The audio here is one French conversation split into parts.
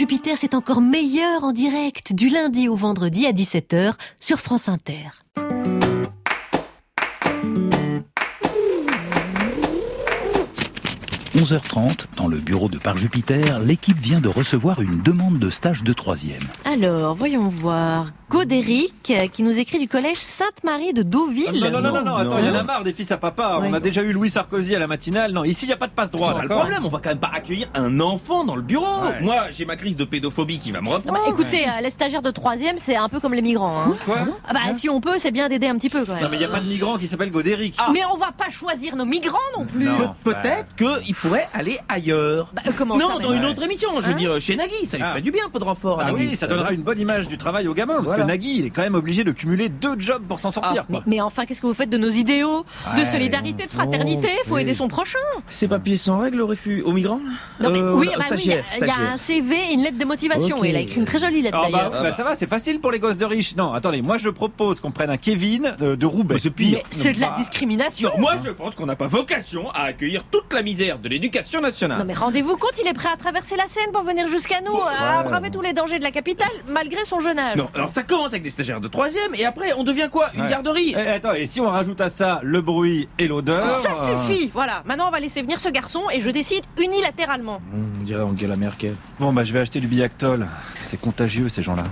Jupiter, c'est encore meilleur en direct, du lundi au vendredi à 17h sur France Inter. « 11h30, dans le bureau de Par Jupiter, l'équipe vient de recevoir une demande de stage de 3e. Alors, voyons voir. Godéric, qui nous écrit du collège Sainte-Marie de Deauville. Non, attends, il y en a marre des fils à papa. Ouais. On a déjà eu Louis Sarkozy à la matinale. Non, ici, il n'y a pas de passe-droit, C'est pas le d'accord ? problème, on va quand même pas accueillir un enfant dans le bureau. Ouais. Moi, j'ai ma crise de pédophobie qui va me reprendre. Écoutez, les stagiaires de 3e, c'est un peu comme les migrants. Hein. Quoi ? Si on peut, c'est bien d'aider un petit peu quand même. Non, mais il n'y a pas de migrant qui s'appelle Godéric. Mais on va pas choisir nos migrants non plus. Non. Peut-être qu'il faudrait aller ailleurs. Comment non, ça, dans une autre émission, je veux dire chez Nagui, ça lui ferait du bien un peu de renfort à Ah Nagui. oui, ça donnera une bonne image du travail aux gamins, parce Voilà. que Nagui, il est quand même obligé de cumuler 2 jobs pour s'en sortir. quoi. Mais enfin, qu'est-ce que vous faites de nos idéaux de solidarité, de fraternité? Faut aider son prochain. Ces papiers sans règle au refus aux migrants Non, mais oui, stagiaire, il y a un CV et une lettre de motivation. Ok. Et il a écrit une très jolie lettre Ah d'ailleurs. ça va, c'est facile pour les gosses de riches. Non, attendez, moi je propose qu'on prenne un Kevin de Roubaix. Mais c'est pire. Mais c'est de la discrimination. Non, moi je pense qu'on n'a pas vocation à accueillir toute la misère de l'éducation nationale. Non mais rendez-vous compte, il est prêt à traverser la Seine pour venir jusqu'à nous, à braver tous les dangers de la capitale, malgré son jeune âge. Non, alors ça commence avec des stagiaires de 3e et après on devient quoi? Une Ouais. garderie? Attends, et si on rajoute à ça le bruit et l'odeur Ça suffit, voilà. Maintenant on va laisser venir ce garçon et je décide unilatéralement. On dirait Angela Merkel. Bon, bah je vais acheter du Biactol. C'est contagieux ces gens-là.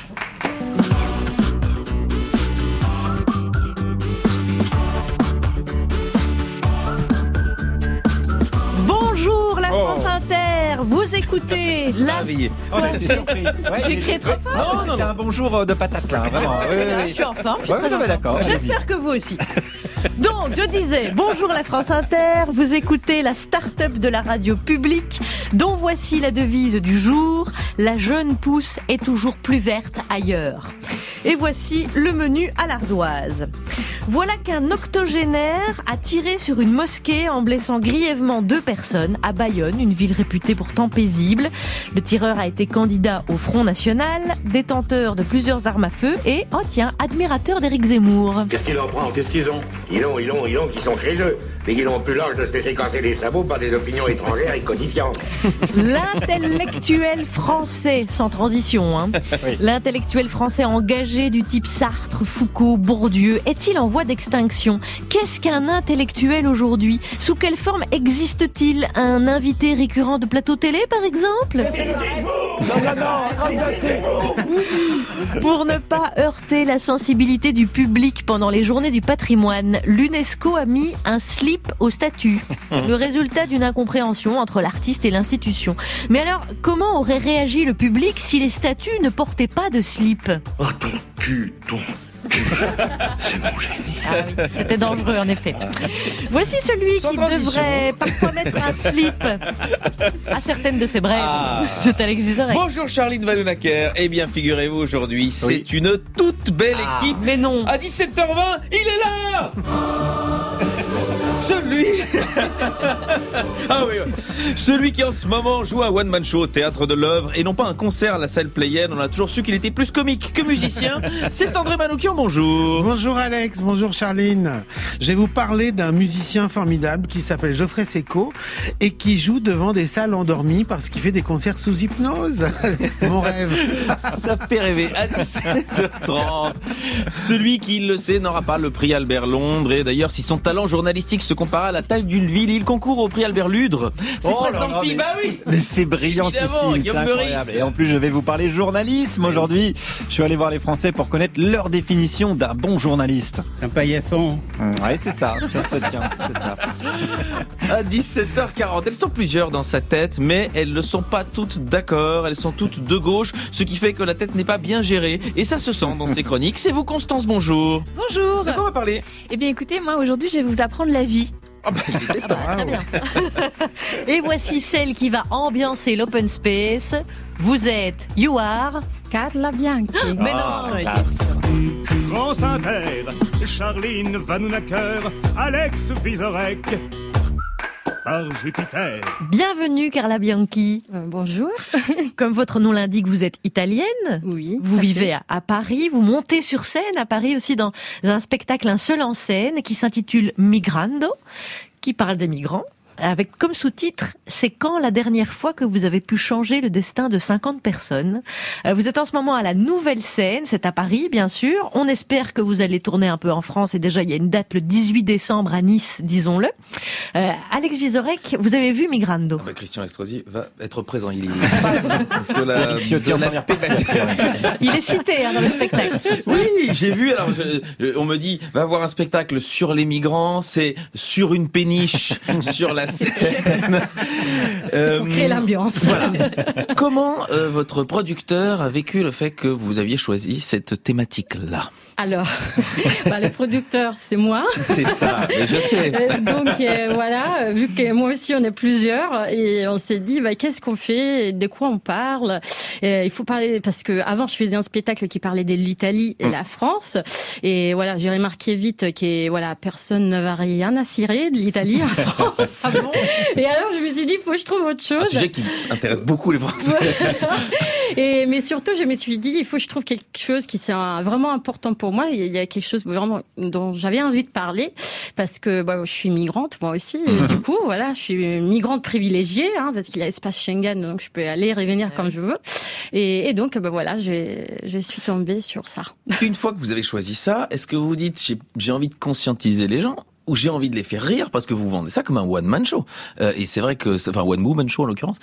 Bonjour la France Inter, vous écoutez la... Réveillé. Oh, j'ai été surpris. Ouais, J'ai il crié était- trop fort. Non, c'était un bonjour de patate là, vraiment. Oui, oui, oui. Je suis en forme, je suis Ouais, très en ouais, forme. d'accord, allez-y. J'espère que vous aussi. Donc, je disais, bonjour la France Inter, vous écoutez la start-up de la radio publique, dont voici la devise du jour, la jeune pousse est toujours plus verte ailleurs. Et voici le menu à l'ardoise. Voilà qu'un octogénaire a tiré sur une mosquée en blessant grièvement 2 personnes à Bayonne, une ville réputée pourtant paisible. Le tireur a été candidat au Front National, détenteur de plusieurs armes à feu et, oh tiens, admirateur d'Éric Zemmour. Qu'est-ce qu'il en prend? Qu'est-ce qu'ils ont? Ils ont, qui sont chez eux. Mais ils n'ont plus l'âge de se laisser casser les sabots par des opinions étrangères et codifiantes. L'intellectuel français, sans transition, hein. Oui. L'intellectuel français engagé du type Sartre, Foucault, Bourdieu, est-il en voie d'extinction? Qu'est-ce qu'un intellectuel aujourd'hui? Sous quelle forme existe-t-il? Un invité récurrent de plateau télé, par exemple? Pour ne pas heurter la sensibilité du public pendant les journées du patrimoine, l'UNESCO a mis un slip aux statues. Le résultat d'une incompréhension entre l'artiste et l'institution. Mais alors, comment aurait réagi le public si les statues ne portaient pas de slip? Oh ton cul, ton... C'est mon génie. Ah oui, c'était dangereux en effet. Voici celui Sans qui transition. devrait parfois mettre un slip à certaines de ses brèves. C'est Alex Vizorek. Bonjour Charline Vanhoenacker. Eh bien, figurez-vous aujourd'hui, c'est une toute belle équipe. Mais non. À 17h20, il est là. Celui Celui qui en ce moment joue un one-man show au Théâtre de l'Œuvre et non pas un concert à la salle Playenne. On a toujours su qu'il était plus comique que musicien. C'est André Manoukian, bonjour. Bonjour Alex, bonjour Charline. Je vais vous parler d'un musicien formidable qui s'appelle Geoffrey Seco et qui joue devant des salles endormies parce qu'il fait des concerts sous hypnose. Mon rêve. Ça fait rêver. À 17h30. Celui qui le sait n'aura pas le prix Albert Londres. Et d'ailleurs, si son talent journalistique se compare à la taille d'une ville, il concourt au prix Albert Ludre. C'est Oh pas là là, Nancy, mais- bah oui. Mais c'est brillantissime, Évidemment, c'est Guillaume incroyable. Meurice. Et en plus, je vais vous parler journalisme aujourd'hui. Je suis allé voir les Français pour connaître leur définition d'un bon journaliste. Un paillasson. Ouais, c'est ça se tient, c'est ça. À 17h40. Elles sont plusieurs dans sa tête, mais elles ne sont pas toutes d'accord. Elles sont toutes de gauche, ce qui fait que la tête n'est pas bien gérée. Et ça se sent dans ses chroniques. C'est vous, Constance, bonjour. Bonjour. De quoi on va parler? Eh bien écoutez, moi aujourd'hui je vais vous apprendre la vie. Ah bah, il était temps. Très bien. Et voici celle qui va ambiancer l'open space. Vous êtes You Are. Carla Bianchi. Mais non, classe. France Inter, Charline Vanhoenacker, Alex Vizorek, par Jupiter. Bienvenue Carla Bianchi. Bonjour. Comme votre nom l'indique, vous êtes italienne. Oui. Vous vivez à Paris, vous montez sur scène à Paris aussi dans un spectacle Un seul en scène qui s'intitule Migrando, qui parle des migrants. avec comme sous-titre « C'est quand la dernière fois que vous avez pu changer le destin de 50 personnes ?» Vous êtes en ce moment à la Nouvelle Scène, c'est à Paris bien sûr. On espère que vous allez tourner un peu en France et déjà il y a une date le 18 décembre à Nice, disons-le. Alex Vizorek, vous avez vu Migrando? Christian Estrosi va être présent, il est fan de la thématique. Il est cité dans le spectacle. Oui, j'ai vu, alors on me dit, va voir un spectacle sur les migrants, c'est sur une péniche, sur la Seine. C'est pour créer l'ambiance. Voilà. Comment votre producteur a vécu le fait que vous aviez choisi cette thématique-là? Alors, le producteur, c'est moi. C'est ça, mais je sais. Donc voilà, vu que moi aussi on est plusieurs, et on s'est dit qu'est-ce qu'on fait, de quoi on parle. Il faut parler parce que avant je faisais un spectacle qui parlait de l'Italie et la France, et voilà, j'ai remarqué vite que personne ne va rien à cirer de l'Italie en France. Ah bon? Et alors je me suis dit, faut que je trouve autre chose. Un sujet qui intéresse beaucoup les Français. Mais surtout, je me suis dit, il faut que je trouve quelque chose qui soit vraiment important pour moi. Il y a quelque chose vraiment dont j'avais envie de parler parce que je suis migrante moi aussi. Et du coup, voilà, je suis une migrante privilégiée parce qu'il y a l'espace Schengen, donc je peux aller et revenir comme je veux. Et donc, voilà, je suis tombée sur ça. Une fois que vous avez choisi ça, est-ce que vous vous dites, j'ai envie de conscientiser les gens? Ou j'ai envie de les faire rire parce que vous vendez ça comme un one-man show. Et c'est vrai que, one-woman show en l'occurrence,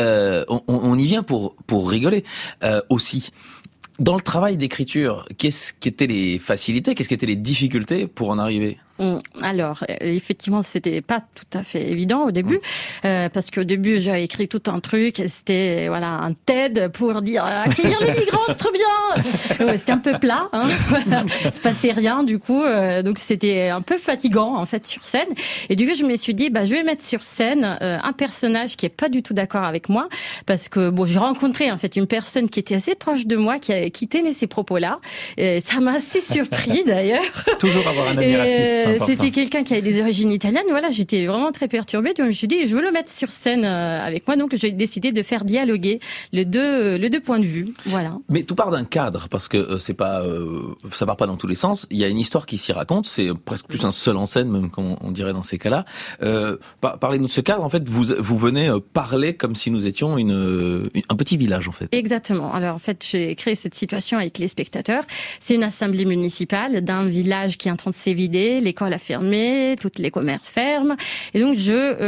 on y vient pour rigoler aussi. Dans le travail d'écriture, qu'est-ce qui étaient les facilités, qu'est-ce qui étaient les difficultés pour en arriver? Alors, effectivement, c'était pas tout à fait évident au début, parce qu'au début, j'ai écrit tout un truc, c'était un TED pour dire accueillir les migrants, c'est trop bien. C'était un peu plat, il se passait rien du coup, donc c'était un peu fatigant en fait sur scène. Et du coup, je me suis dit, je vais mettre sur scène un personnage qui est pas du tout d'accord avec moi, parce que j'ai rencontré en fait une personne qui était assez proche de moi, qui tenait ces propos-là. Et ça m'a assez surpris d'ailleurs. Toujours avoir un ami raciste. C'était quelqu'un qui avait des origines italiennes. Voilà, j'étais vraiment très perturbée. Donc je me suis dit, je veux le mettre sur scène avec moi. Donc j'ai décidé de faire dialoguer les deux points de vue. Voilà. Mais tout part d'un cadre parce que c'est pas, ça part pas dans tous les sens. Il y a une histoire qui s'y raconte. C'est presque plus un seul en scène, même comme on dirait dans ces cas-là. Parlez-nous de ce cadre. En fait, vous venez parler comme si nous étions un petit village en fait. Exactement. Alors en fait, j'ai créé cette situation avec les spectateurs. C'est une assemblée municipale d'un village qui est en train de s'évider. L'école a fermé, tous les commerces ferment. Et donc,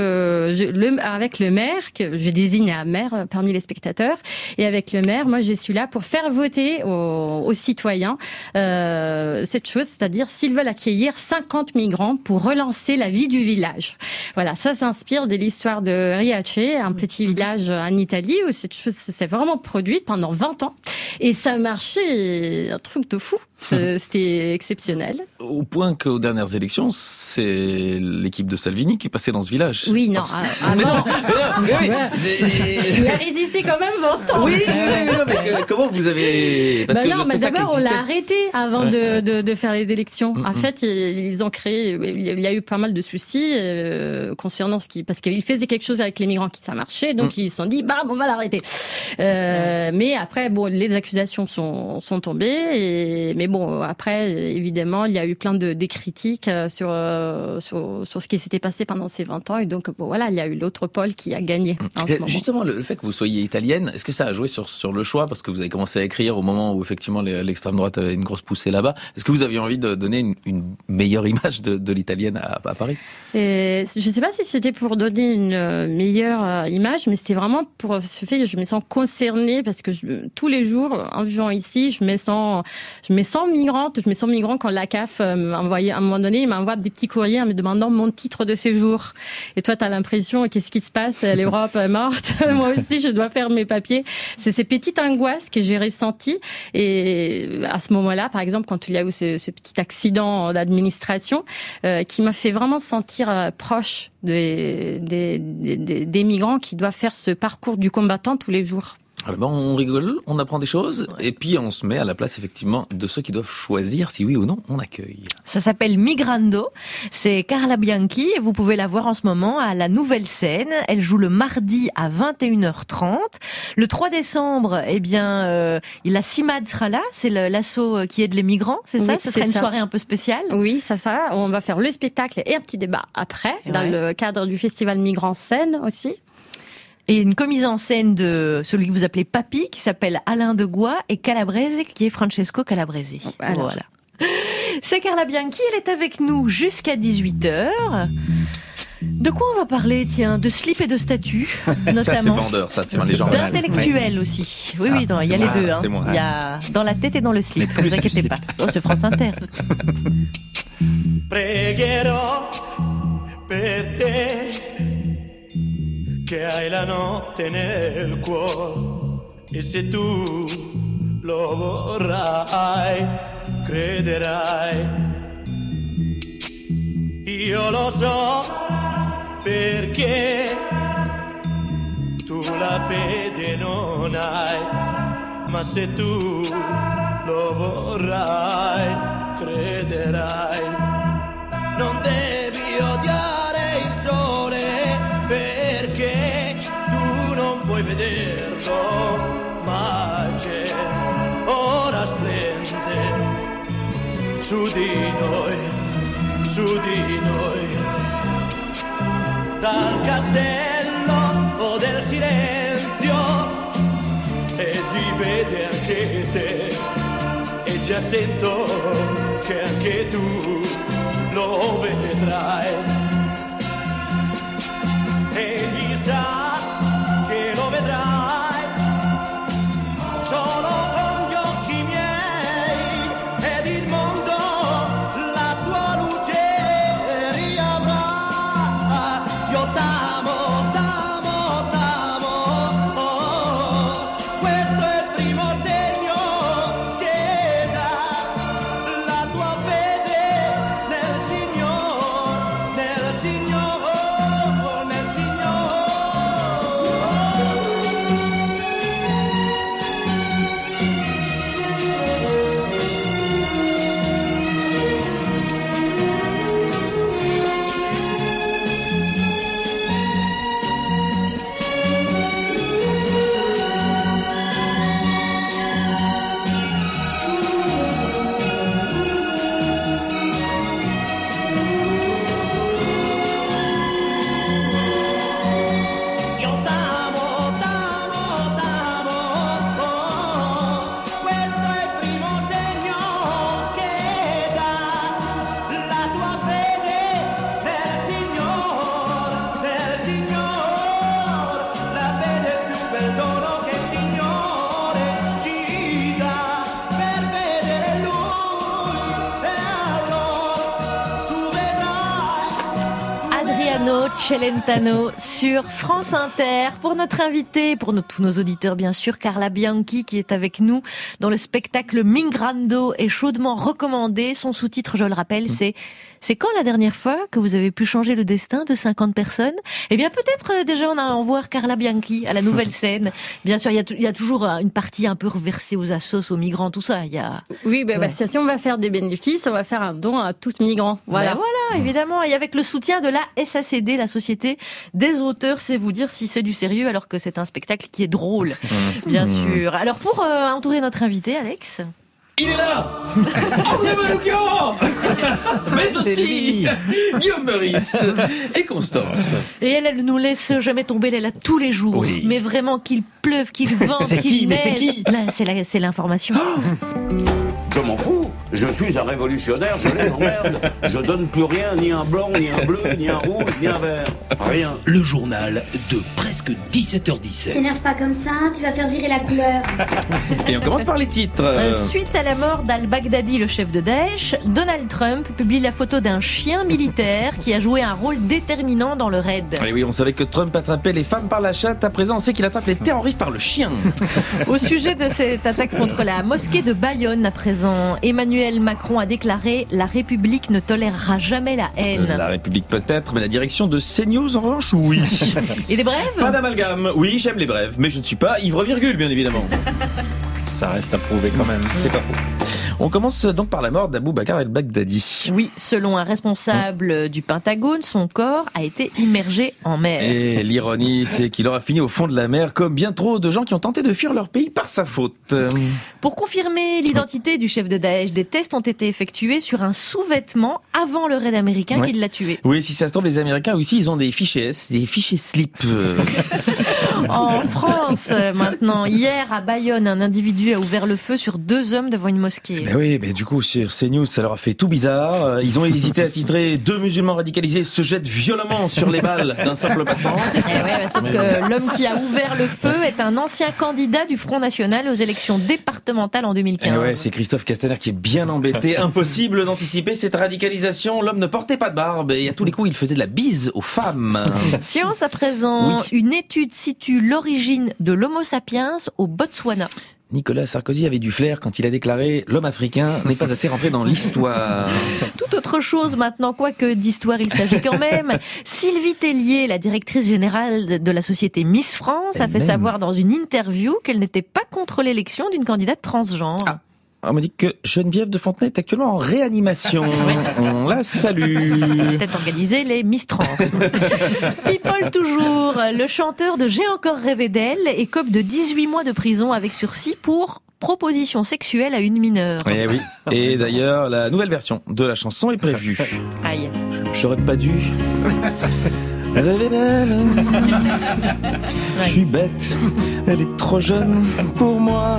avec le maire, que je désigne un maire parmi les spectateurs, et avec le maire, moi, je suis là pour faire voter aux citoyens cette chose, c'est-à-dire s'ils veulent accueillir 50 migrants pour relancer la vie du village. Voilà, ça s'inspire de l'histoire de Riace, un petit village en Italie, où cette chose s'est vraiment produite pendant 20 ans. Et ça a marché, un truc de fou. C'était exceptionnel. Au point qu'aux dernières élections, c'est l'équipe de Salvini qui est passée dans ce village. Oui, non, avant. Il a résisté quand même 20 ans. Oui, mais comment vous avez... Parce que mais d'abord, on l'a arrêté avant de faire les élections. En fait, ils ont créé... Il y a eu pas mal de soucis concernant parce qu'il faisait quelque chose avec les migrants qui ça marchait, donc ils se sont dit, on va l'arrêter. Mais après, les accusations sont tombées, mais après, évidemment, il y a eu plein de critiques sur ce qui s'était passé pendant ces 20 ans. Et donc, il y a eu l'autre pôle qui a gagné en ce moment. Justement, le fait que vous soyez italienne, est-ce que ça a joué sur le choix? Parce que vous avez commencé à écrire au moment où, effectivement, l'extrême droite avait une grosse poussée là-bas. Est-ce que vous aviez envie de donner une meilleure image de l'italienne à Paris? Je ne sais pas si c'était pour donner une meilleure image, mais c'était vraiment pour ce fait que je me sens concernée parce que tous les jours, en vivant ici, je me sens migrante. Je me sens migrant quand la CAF m'a envoyé, à un moment donné, il m'envoie des petits courriers en me demandant mon titre de séjour. Et toi, t'as l'impression, qu'est-ce qui se passe? L'Europe est morte. Moi aussi, je dois faire mes papiers. C'est ces petites angoisses que j'ai ressenties. Et à ce moment-là, par exemple, quand il y a eu ce petit accident d'administration, qui m'a fait vraiment sentir proche des migrants qui doivent faire ce parcours du combattant tous les jours. Alors, on rigole, on apprend des choses, et puis on se met à la place effectivement de ceux qui doivent choisir si oui ou non on accueille. Ça s'appelle Migrando, c'est Carla Bianchi et vous pouvez la voir en ce moment à la Nouvelle Scène. Elle joue le mardi à 21h30. Le 3 décembre, la CIMAD sera là, c'est l'asso qui aide les migrants, c'est ça? Ce sera une soirée un peu spéciale? Oui, c'est ça. On va faire le spectacle et un petit débat après, dans le cadre du Festival Migrants Scène aussi. Et une commise en scène de celui que vous appelez Papy, qui s'appelle Alain Degois, et Calabrese, qui est Francesco Calabrese. Voilà. C'est Carla Bianchi, elle est avec nous jusqu'à 18h. De quoi on va parler, tiens? De slip et de statut, notamment. Ça, c'est vendeur, ça, c'est les gens. D'intellectuel aussi. Oui, il y a les deux. Il y a dans la tête et dans le slip, ne vous inquiétez pas. Oh, c'est France Inter. Pregherò per te che hai la notte nel cuore e se tu lo vorrai, crederai. Io lo so perché tu la fede non hai, ma se tu lo vorrai, crederai. Non devi odiare il sole perché tu non puoi vederlo, ma c'è, ora splende su di noi, dal castello del silenzio, e ti vede anche te, e già sento che anche tu lo vedrai. Egli sa che lo vedrai solo con gli occhi miei, ed il mondo la sua luce riavrà. Io t'amo, questo è il primo segno che dà la tua fede nel Signore, nel Signore, nel Signore. Io t'amo, questo è il primo segno che dà la tua fede nel Signore, la fede è più bel dono che il Signore ci dà per vedere Lui, e allora tu vedrai. Adriano Celentano sur France Inter. Pour notre invité, pour tous nos auditeurs bien sûr, Carla Bianchi qui est avec nous dans le spectacle Migrando est chaudement recommandé. Son sous-titre, je le rappelle, c'est quand la dernière fois que vous avez pu changer le destin de 50 personnes? Eh bien peut-être déjà en allant voir Carla Bianchi à la Nouvelle Scène. Bien sûr, il y a toujours une partie un peu reversée aux assos, aux migrants, tout ça. Oui, si on va faire des bénéfices, on va faire un don à tous migrants. Voilà. Évidemment. Et avec le soutien de la SACD, la Société des auteurs, c'est vous dire si c'est du sérieux alors que c'est un spectacle qui est drôle, bien sûr. Alors pour entourer notre invité, Alex. Il est là. André Manoukian. Mais aussi Guillaume Meurice et Constance. Et elle nous laisse jamais tomber, elle est là tous les jours. Oui. Mais vraiment, qu'il pleuve, qu'il vente, C'est qu'il qui neige. Mais c'est qui Là, c'est l'information. Je m'en fous, je suis un révolutionnaire, je les emmerde. Je donne plus rien, ni un blanc, ni un bleu, ni un rouge, ni un vert. Rien. Le journal de presque 17h17. T'énerve pas comme ça, tu vas faire virer la couleur. Et on commence par les titres. Suite à la mort d'al-Baghdadi, le chef de Daesh, Donald Trump publie la photo d'un chien militaire qui a joué un rôle déterminant dans le raid. Et oui, on savait que Trump attrapait les femmes par la chatte. À présent, on sait qu'il attrape les terroristes par le chien. Au sujet de cette attaque contre la mosquée de Bayonne, à présent, Emmanuel Emmanuel Macron a déclaré « La République ne tolérera jamais la haine ». La République peut-être, mais la direction de CNews en revanche, oui. Et des brèves ? Pas d'amalgame. Oui, j'aime les brèves, mais je ne suis pas ivre-virgule, bien évidemment. Ça reste à prouver quand même. C'est pas faux. On commence donc par la mort d'Abou Bakr el-Baghdadi. Oui, selon un responsable du Pentagone, son corps a été immergé en mer. Et l'ironie, c'est qu'il aura fini au fond de la mer, comme bien trop de gens qui ont tenté de fuir leur pays par sa faute. Pour confirmer l'identité du chef de Daesh, des tests ont été effectués sur un sous-vêtement avant le raid américain qui l'a tué. Oui, si ça se trouve, les Américains aussi, ils ont des fichiers S, des fichiers slip. En France, maintenant, hier à Bayonne, un individu a ouvert le feu sur 2 hommes devant une mosquée. Ben oui, mais du coup, sur CNews, ça leur a fait tout bizarre. Ils ont hésité à titrer « 2 musulmans radicalisés se jettent violemment sur les balles d'un simple passant ». Sauf que l'homme qui a ouvert le feu est un ancien candidat du Front National aux élections départementales en 2015. Et ouais, c'est Christophe Castaner qui est bien embêté. Impossible d'anticiper cette radicalisation. L'homme ne portait pas de barbe et à tous les coups, il faisait de la bise aux femmes. Science à présent, une étude situe l'origine de l'Homo sapiens au Botswana. Nicolas Sarkozy avait du flair quand il a déclaré « L'homme africain n'est pas assez rentré dans l'histoire ». Tout autre chose maintenant, quoique d'histoire il s'agit quand même. Sylvie Tellier, la directrice générale de la société Miss France, a fait savoir dans une interview qu'elle n'était pas contre l'élection d'une candidate transgenre. On me dit que Geneviève de Fontenay est actuellement en réanimation. On la salue. Peut-être organiser les Miss Trans. People toujours. Le chanteur de J'ai encore rêvé d'elle écope de 18 mois de prison avec sursis pour proposition sexuelle à une mineure. Eh oui. Et d'ailleurs, la nouvelle version de la chanson est prévue. Aïe. J'aurais pas dû rêver d'elle. Je suis bête. Elle est trop jeune pour moi.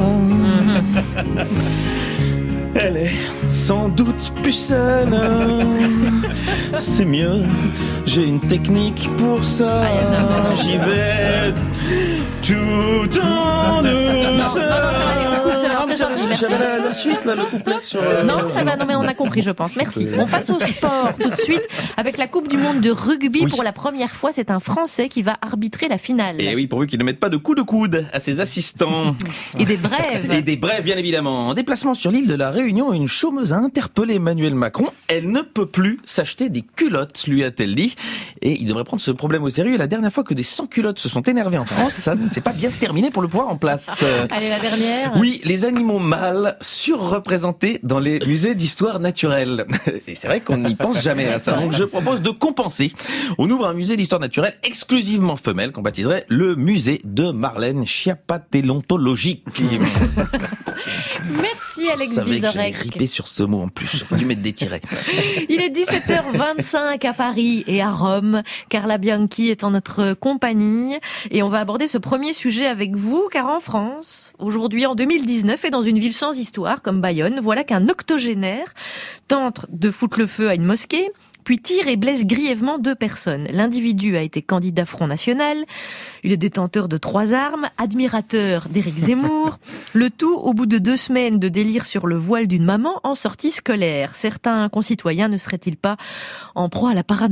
Elle est sans doute pucelle. C'est mieux, j'ai une technique pour ça. J'y vais tout en douceur. J'avais la suite, là, le couplet sur... Non, ça va, non mais on a compris, je pense. Merci. On passe au sport tout de suite avec la Coupe du Monde de rugby. Pour la première fois, c'est un Français qui va arbitrer la finale. Et oui, pourvu qu'il ne mette pas de coups de coude à ses assistants. Et des brèves. Et des brèves, bien évidemment. En déplacement sur l'île de la Réunion, une chômeuse a interpellé Emmanuel Macron. Elle ne peut plus s'acheter des culottes, lui a-t-elle dit. Et il devrait prendre ce problème au sérieux. Et la dernière fois que des sans-culottes se sont énervés en France, ça ne s'est pas bien terminé pour le pouvoir en place. Allez, la dernière. Oui, les animaux mâles surreprésentés dans les musées d'histoire naturelle. Et c'est vrai qu'on n'y pense jamais à ça. Donc je propose de compenser. On ouvre un musée d'histoire naturelle exclusivement femelle qu'on baptiserait le musée de Marlène Schiappa-Télontologique. Merci Alex Vizorek. Vizorek. J'avais ripé sur ce mot en plus. J'aurais dû mettre des tirets. Il est 17h25 à Paris et à Rome. Carla Bianchi est en notre compagnie et on va aborder ce premier sujet avec vous, car en France, aujourd'hui en 2019 et dans une ville sans histoire comme Bayonne, voilà qu'un octogénaire tente de foutre le feu à une mosquée, puis tire et blesse grièvement 2 personnes. L'individu a été candidat Front National, il est détenteur de 3 armes, admirateur d'Éric Zemmour, le tout au bout de 2 semaines de délire sur le voile d'une maman en sortie scolaire. Certains concitoyens ne seraient-ils pas en proie à la paranoïa ?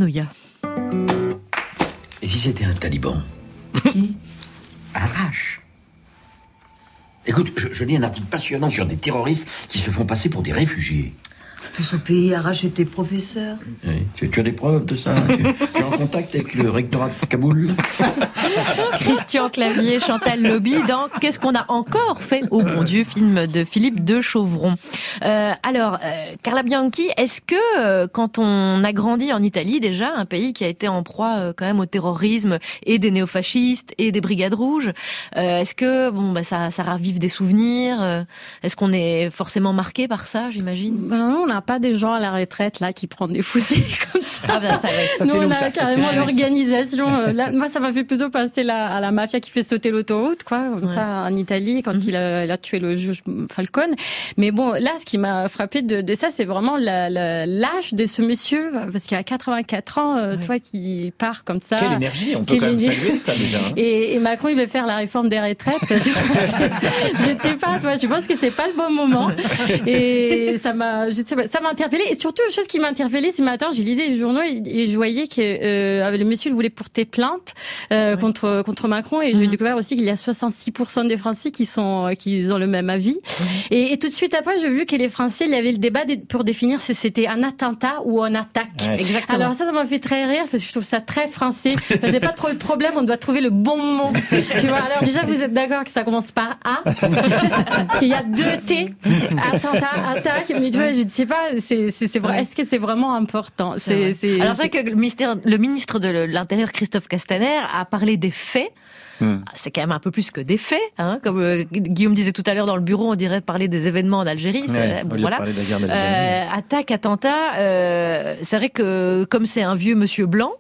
Et si c'était un taliban qui arrache. Écoute, je lis un article passionnant sur des terroristes qui se font passer pour des réfugiés. Ce pays arrache tes professeurs. Oui. Tu as des preuves de ça? Tu es en contact avec le rectorat de Kaboul? Christian Clavier, Chantal Lobby dans Qu'est-ce qu'on a encore fait au bon Dieu, film de Philippe de Chauvron. Carla Bianchi, est-ce que quand on a grandi en Italie déjà, un pays qui a été en proie quand même au terrorisme et des néofascistes et des brigades rouges, est-ce que ça ravive des souvenirs? Est-ce qu'on est forcément marqué par ça, j'imagine? Non, on n'a pas des gens à la retraite là qui prennent des fusils comme ça. Nous, on a carrément l'organisation. Moi, ça m'a fait plutôt penser à la mafia qui fait sauter l'autoroute, quoi, comme ça en Italie quand il a tué le juge Falcone. Mais bon, là, ce qui m'a frappé de ça, c'est vraiment l'âge de ce monsieur, parce qu'il a 84 ans, tu vois, qui part comme ça. Quelle énergie, on peut quand même saluer ça déjà. Et Macron, il veut faire la réforme des retraites. Je ne sais pas, tu vois, je pense que c'est pas le bon moment. Et ça m'a interpellée. Et surtout, une chose qui m'a interpellée ce matin, j'ai lisé les journaux et je voyais que le monsieur il voulait porter plainte contre contre Macron, et j'ai découvert aussi qu'il y a 66% des Français qui ont le même avis. Et tout de suite après, j'ai vu que les Français, il y avait le débat pour définir si c'était un attentat ou une attaque. Exactement. Alors ça m'a fait très rire parce que je trouve ça très français. C'est pas trop le problème, on doit trouver le bon mot. Tu vois, alors déjà vous êtes d'accord que ça commence par A, qu'il y a 2 T, attentat, attaque, mais tu vois, je ne sais pas, c'est vrai, est-ce que c'est vraiment important? Alors c'est vrai que le ministre de l'Intérieur, Christophe Castaner, a parlé des faits. C'est quand même un peu plus que des faits, hein. Comme Guillaume disait tout à l'heure dans le bureau, on dirait parler des événements en Algérie. Voilà. Parler de la guerre d'Algérie. Attaque, attentat. C'est vrai que comme c'est un vieux monsieur blanc,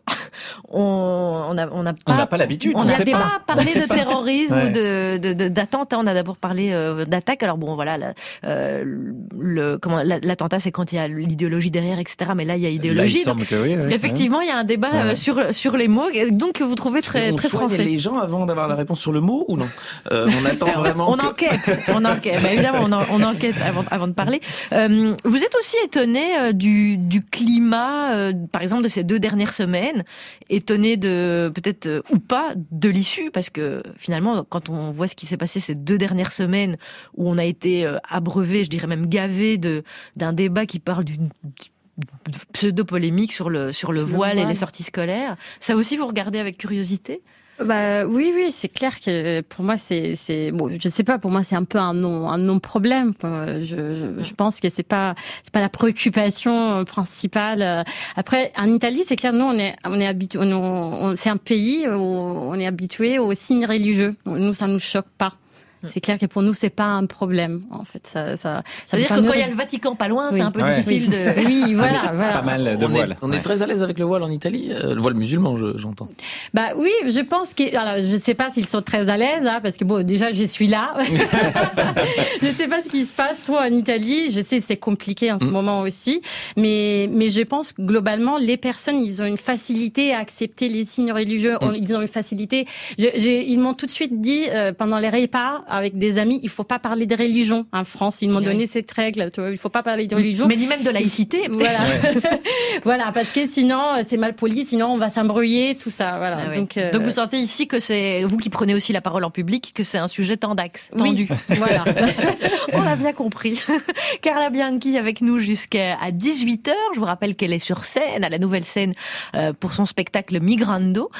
on n'a pas l'habitude. On n'a pas parlé de terrorisme ou d'attentat. On a d'abord parlé d'attaque. Alors bon, voilà, l'attentat, c'est quand il y a l'idéologie derrière, etc. Mais là, il y a idéologie. Là, effectivement, il y a un débat sur les mots, donc que vous trouvez très français. Les gens avant d'avoir la réponse sur le mot ou non? On attend vraiment. On enquête. Bah, évidemment, on enquête avant de parler. Vous êtes aussi étonné du climat, par exemple, de ces 2 dernières semaines. Étonné de peut-être ou pas de l'issue, parce que finalement, quand on voit ce qui s'est passé ces 2 dernières semaines, où on a été abreuvé, je dirais même gavé d'un débat qui parle d'une pseudo-polémique sur le voile et les sorties scolaires. Ça aussi, vous regardez avec curiosité? Bah oui, c'est clair que pour moi c'est bon, je sais pas, pour moi c'est un peu un non-problème. Je pense que c'est pas la préoccupation principale. Après, en Italie, c'est clair, nous on est habitué, c'est un pays où on est habitué aux signes religieux. Nous, ça nous choque pas. C'est clair que pour nous, c'est pas un problème, en fait. Ça veut dire que quand il y a le Vatican pas loin, c'est un peu difficile de... Oui, voilà. Pas mal de voiles. On est très à l'aise avec le voile en Italie, le voile musulman, j'entends. Bah oui, je pense que, alors, je sais pas s'ils sont très à l'aise, hein, parce que bon, déjà, je suis là. Je sais pas ce qui se passe, toi, en Italie. Je sais, c'est compliqué en ce moment aussi. Mais je pense que, globalement, les personnes, ils ont une facilité à accepter les signes religieux. Ils ont une facilité. Ils m'ont tout de suite dit, pendant les repas, avec des amis, il faut pas parler de religion en France. Ils m'ont donné cette règle, tu vois, il faut pas parler de religion. Mais ni même de laïcité. Voilà. Voilà, parce que sinon, c'est mal poli, sinon on va s'embrouiller, tout ça, voilà. Ah oui. Donc vous sentez ici que c'est, vous qui prenez aussi la parole en public, que c'est un sujet tendu. Oui, voilà. On l'a bien compris. Carla Bianchi avec nous jusqu'à 18h. Je vous rappelle qu'elle est sur scène, à la Nouvelle Scène, pour son spectacle Migrando.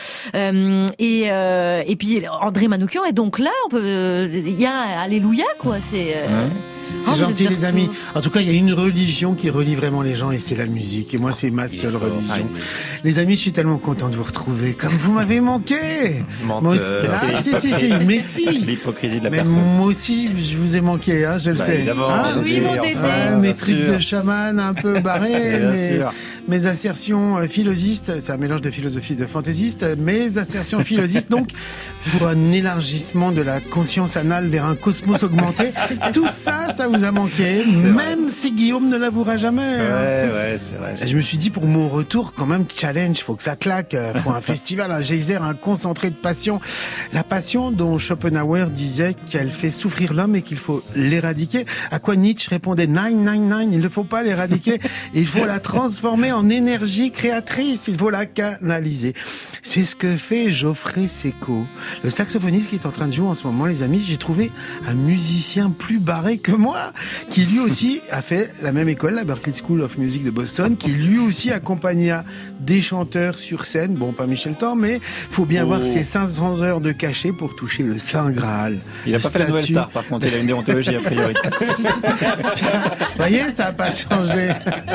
Et puis André Manoukian est donc là. Il y a Alléluia, quoi. C'est gentil, les amis. En tout cas, il y a une religion qui relie vraiment les gens, et c'est la musique. Et moi, c'est ma seule religion. Les amis, je suis tellement content de vous retrouver. Comme vous m'avez manqué. Si. Mais si. L'hypocrisie de la personne. Moi aussi, je vous ai manqué, hein, je le sais. Oui, mon Dédé. Mes trucs de chaman un peu barrés. Mes assertions philosistes, c'est un mélange de philosophie et de fantaisiste. Mes assertions philosistes, donc, pour un élargissement de la conscience anale vers un cosmos augmenté. Tout ça, ça vous a manqué, même si Guillaume ne l'avouera jamais. Ouais, c'est vrai. Je me suis dit, pour mon retour, quand même, challenge, faut que ça claque. Faut un festival, un geyser, un concentré de passion. La passion dont Schopenhauer disait qu'elle fait souffrir l'homme et qu'il faut l'éradiquer. À quoi Nietzsche répondait 999, il ne faut pas l'éradiquer, il faut la transformer en énergie créatrice, il faut la canaliser. C'est ce que fait Geoffrey Secco, le saxophoniste qui est en train de jouer en ce moment, les amis. J'ai trouvé un musicien plus barré que moi, qui lui aussi a fait la même école, la Berklee School of Music de Boston, qui lui aussi accompagna des chanteurs sur scène. Bon, pas Michel Thor, mais faut bien voir ses 500 heures de cachet pour toucher le Saint Graal. Il a pas fait la Nouvelle Star, par contre, il a une déontologie a priori. Vous voyez, ça a pas changé.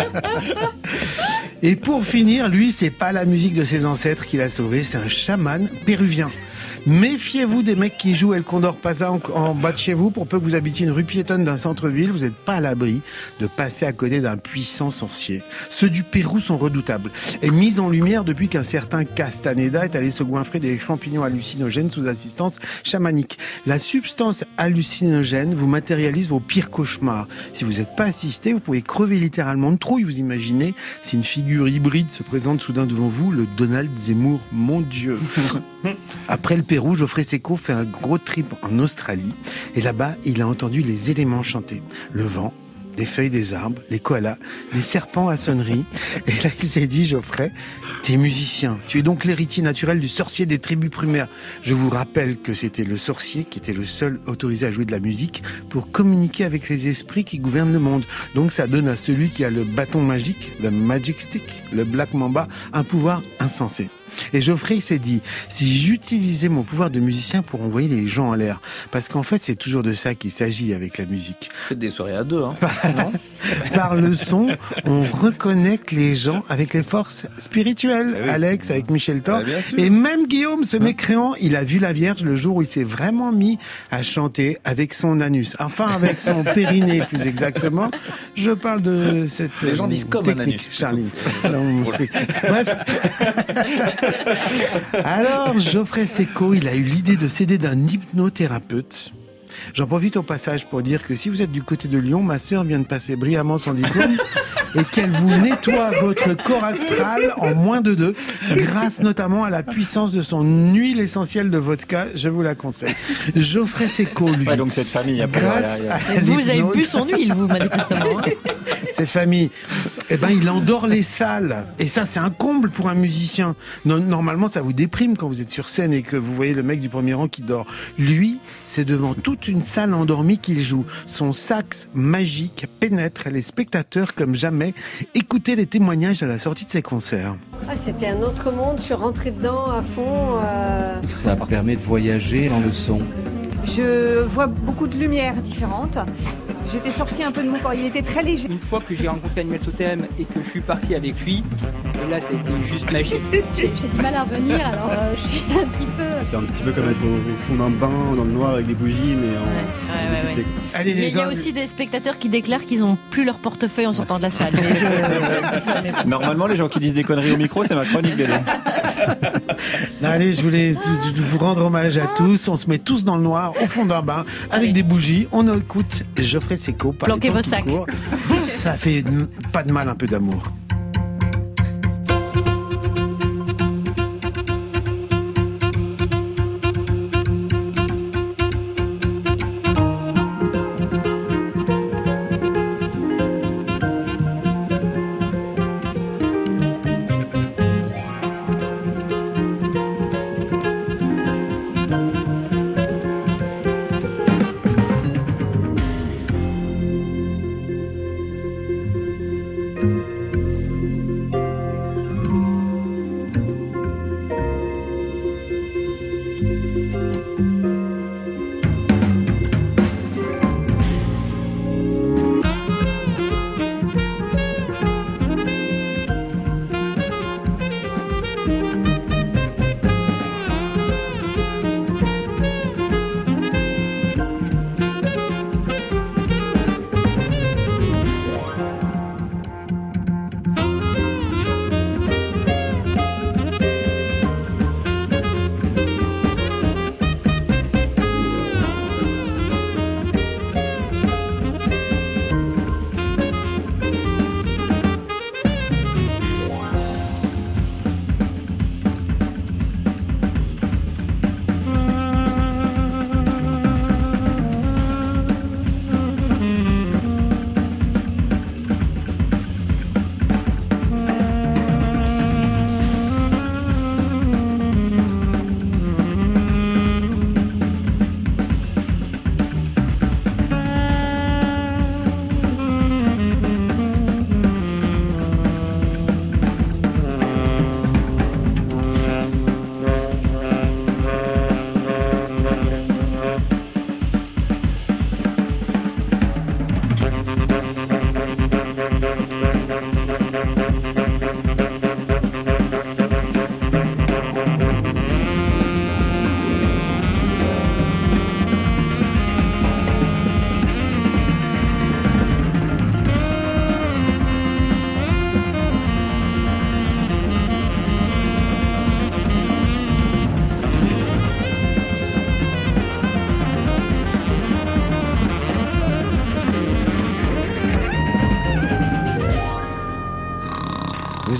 Et pour finir, lui, c'est pas la musique de ses ancêtres qui l'a sauvé, c'est un chaman péruvien. Méfiez-vous des mecs qui jouent El Condor Pasa en bas de chez vous. Pour peu que vous habitiez une rue piétonne d'un centre-ville, vous n'êtes pas à l'abri de passer à côté d'un puissant sorcier. Ceux du Pérou sont redoutables et mis en lumière depuis qu'un certain Castaneda est allé se goinfrer des champignons hallucinogènes sous assistance chamanique. La substance hallucinogène vous matérialise vos pires cauchemars. Si vous n'êtes pas assisté, vous pouvez crever littéralement de trouille. Vous imaginez si une figure hybride se présente soudain devant vous, le Donald Zemmour, mon Dieu. Après le Pérou, Geoffrey Secco fait un gros trip en Australie et là-bas, il a entendu les éléments chanter. Le vent, des feuilles des arbres, les koalas, des serpents à sonnerie. Et là, il s'est dit, Geoffrey, t'es musicien. Tu es donc l'héritier naturel du sorcier des tribus primaires. Je vous rappelle que c'était le sorcier qui était le seul autorisé à jouer de la musique pour communiquer avec les esprits qui gouvernent le monde. Donc ça donne à celui qui a le bâton magique, le Magic Stick, le Black Mamba, un pouvoir insensé. Et Geoffrey s'est dit, si j'utilisais mon pouvoir de musicien pour envoyer les gens en l'air, parce qu'en fait c'est toujours de ça qu'il s'agit avec la musique. Faites des soirées à deux, hein. Par le son, on reconnecte les gens avec les forces spirituelles. Oui. Alex avec Michel Thor. Bien sûr. Et même Guillaume, ce mécréant, il a vu la Vierge le jour où il s'est vraiment mis à chanter avec son anus. Enfin, avec son périnée, plus exactement. Je parle de cette Les gens disent comme un technique, anus, Charline. Dans mon spectacle. Bref. Alors, Geoffrey Secco, il a eu l'idée de s'aider d'un hypnothérapeute. J'en profite au passage pour dire que si vous êtes du côté de Lyon, ma sœur vient de passer brillamment son diplôme et qu'elle vous nettoie votre corps astral en moins de 2, grâce notamment à la puissance de son huile essentielle de vodka. Je vous la conseille. Geoffrey Secco, lui. Ouais, donc cette famille, après, Grâce voilà, à Vous avez l'hypnose, bu son huile, vous, manifestement. Hein. cette famille, eh ben, il endort les salles. Et ça, c'est un comble pour un musicien. Normalement, ça vous déprime quand vous êtes sur scène et que vous voyez le mec du premier rang qui dort. Lui, c'est devant toute une salle endormie qu'il joue. Son sax magique pénètre les spectateurs comme jamais. Écoutez les témoignages à la sortie de ses concerts. Ah, c'était un autre monde, je suis rentrée dedans à fond. Ça permet de voyager dans le son. Je vois beaucoup de lumières différentes. J'étais sortie un peu de mon corps, il était très léger. Une fois que j'ai rencontré Animal Totem et que je suis parti avec lui, là ça a été juste magique. J'ai du mal à revenir, alors je suis un petit peu... C'est un petit peu comme être au fond d'un bain, dans le noir avec des bougies, mais en... Ouais. Allez, Il y a aussi des spectateurs qui déclarent qu'ils n'ont plus leur portefeuille en sortant de la salle. Mais Normalement, les gens qui disent des conneries au micro, c'est ma chronique déjà. Allez, je voulais vous rendre hommage à tous. On se met tous dans le noir, au fond d'un bain, avec des bougies. On écoute Geoffrey Secco. Planquez vos sacs. Ça fait pas de mal un peu d'amour.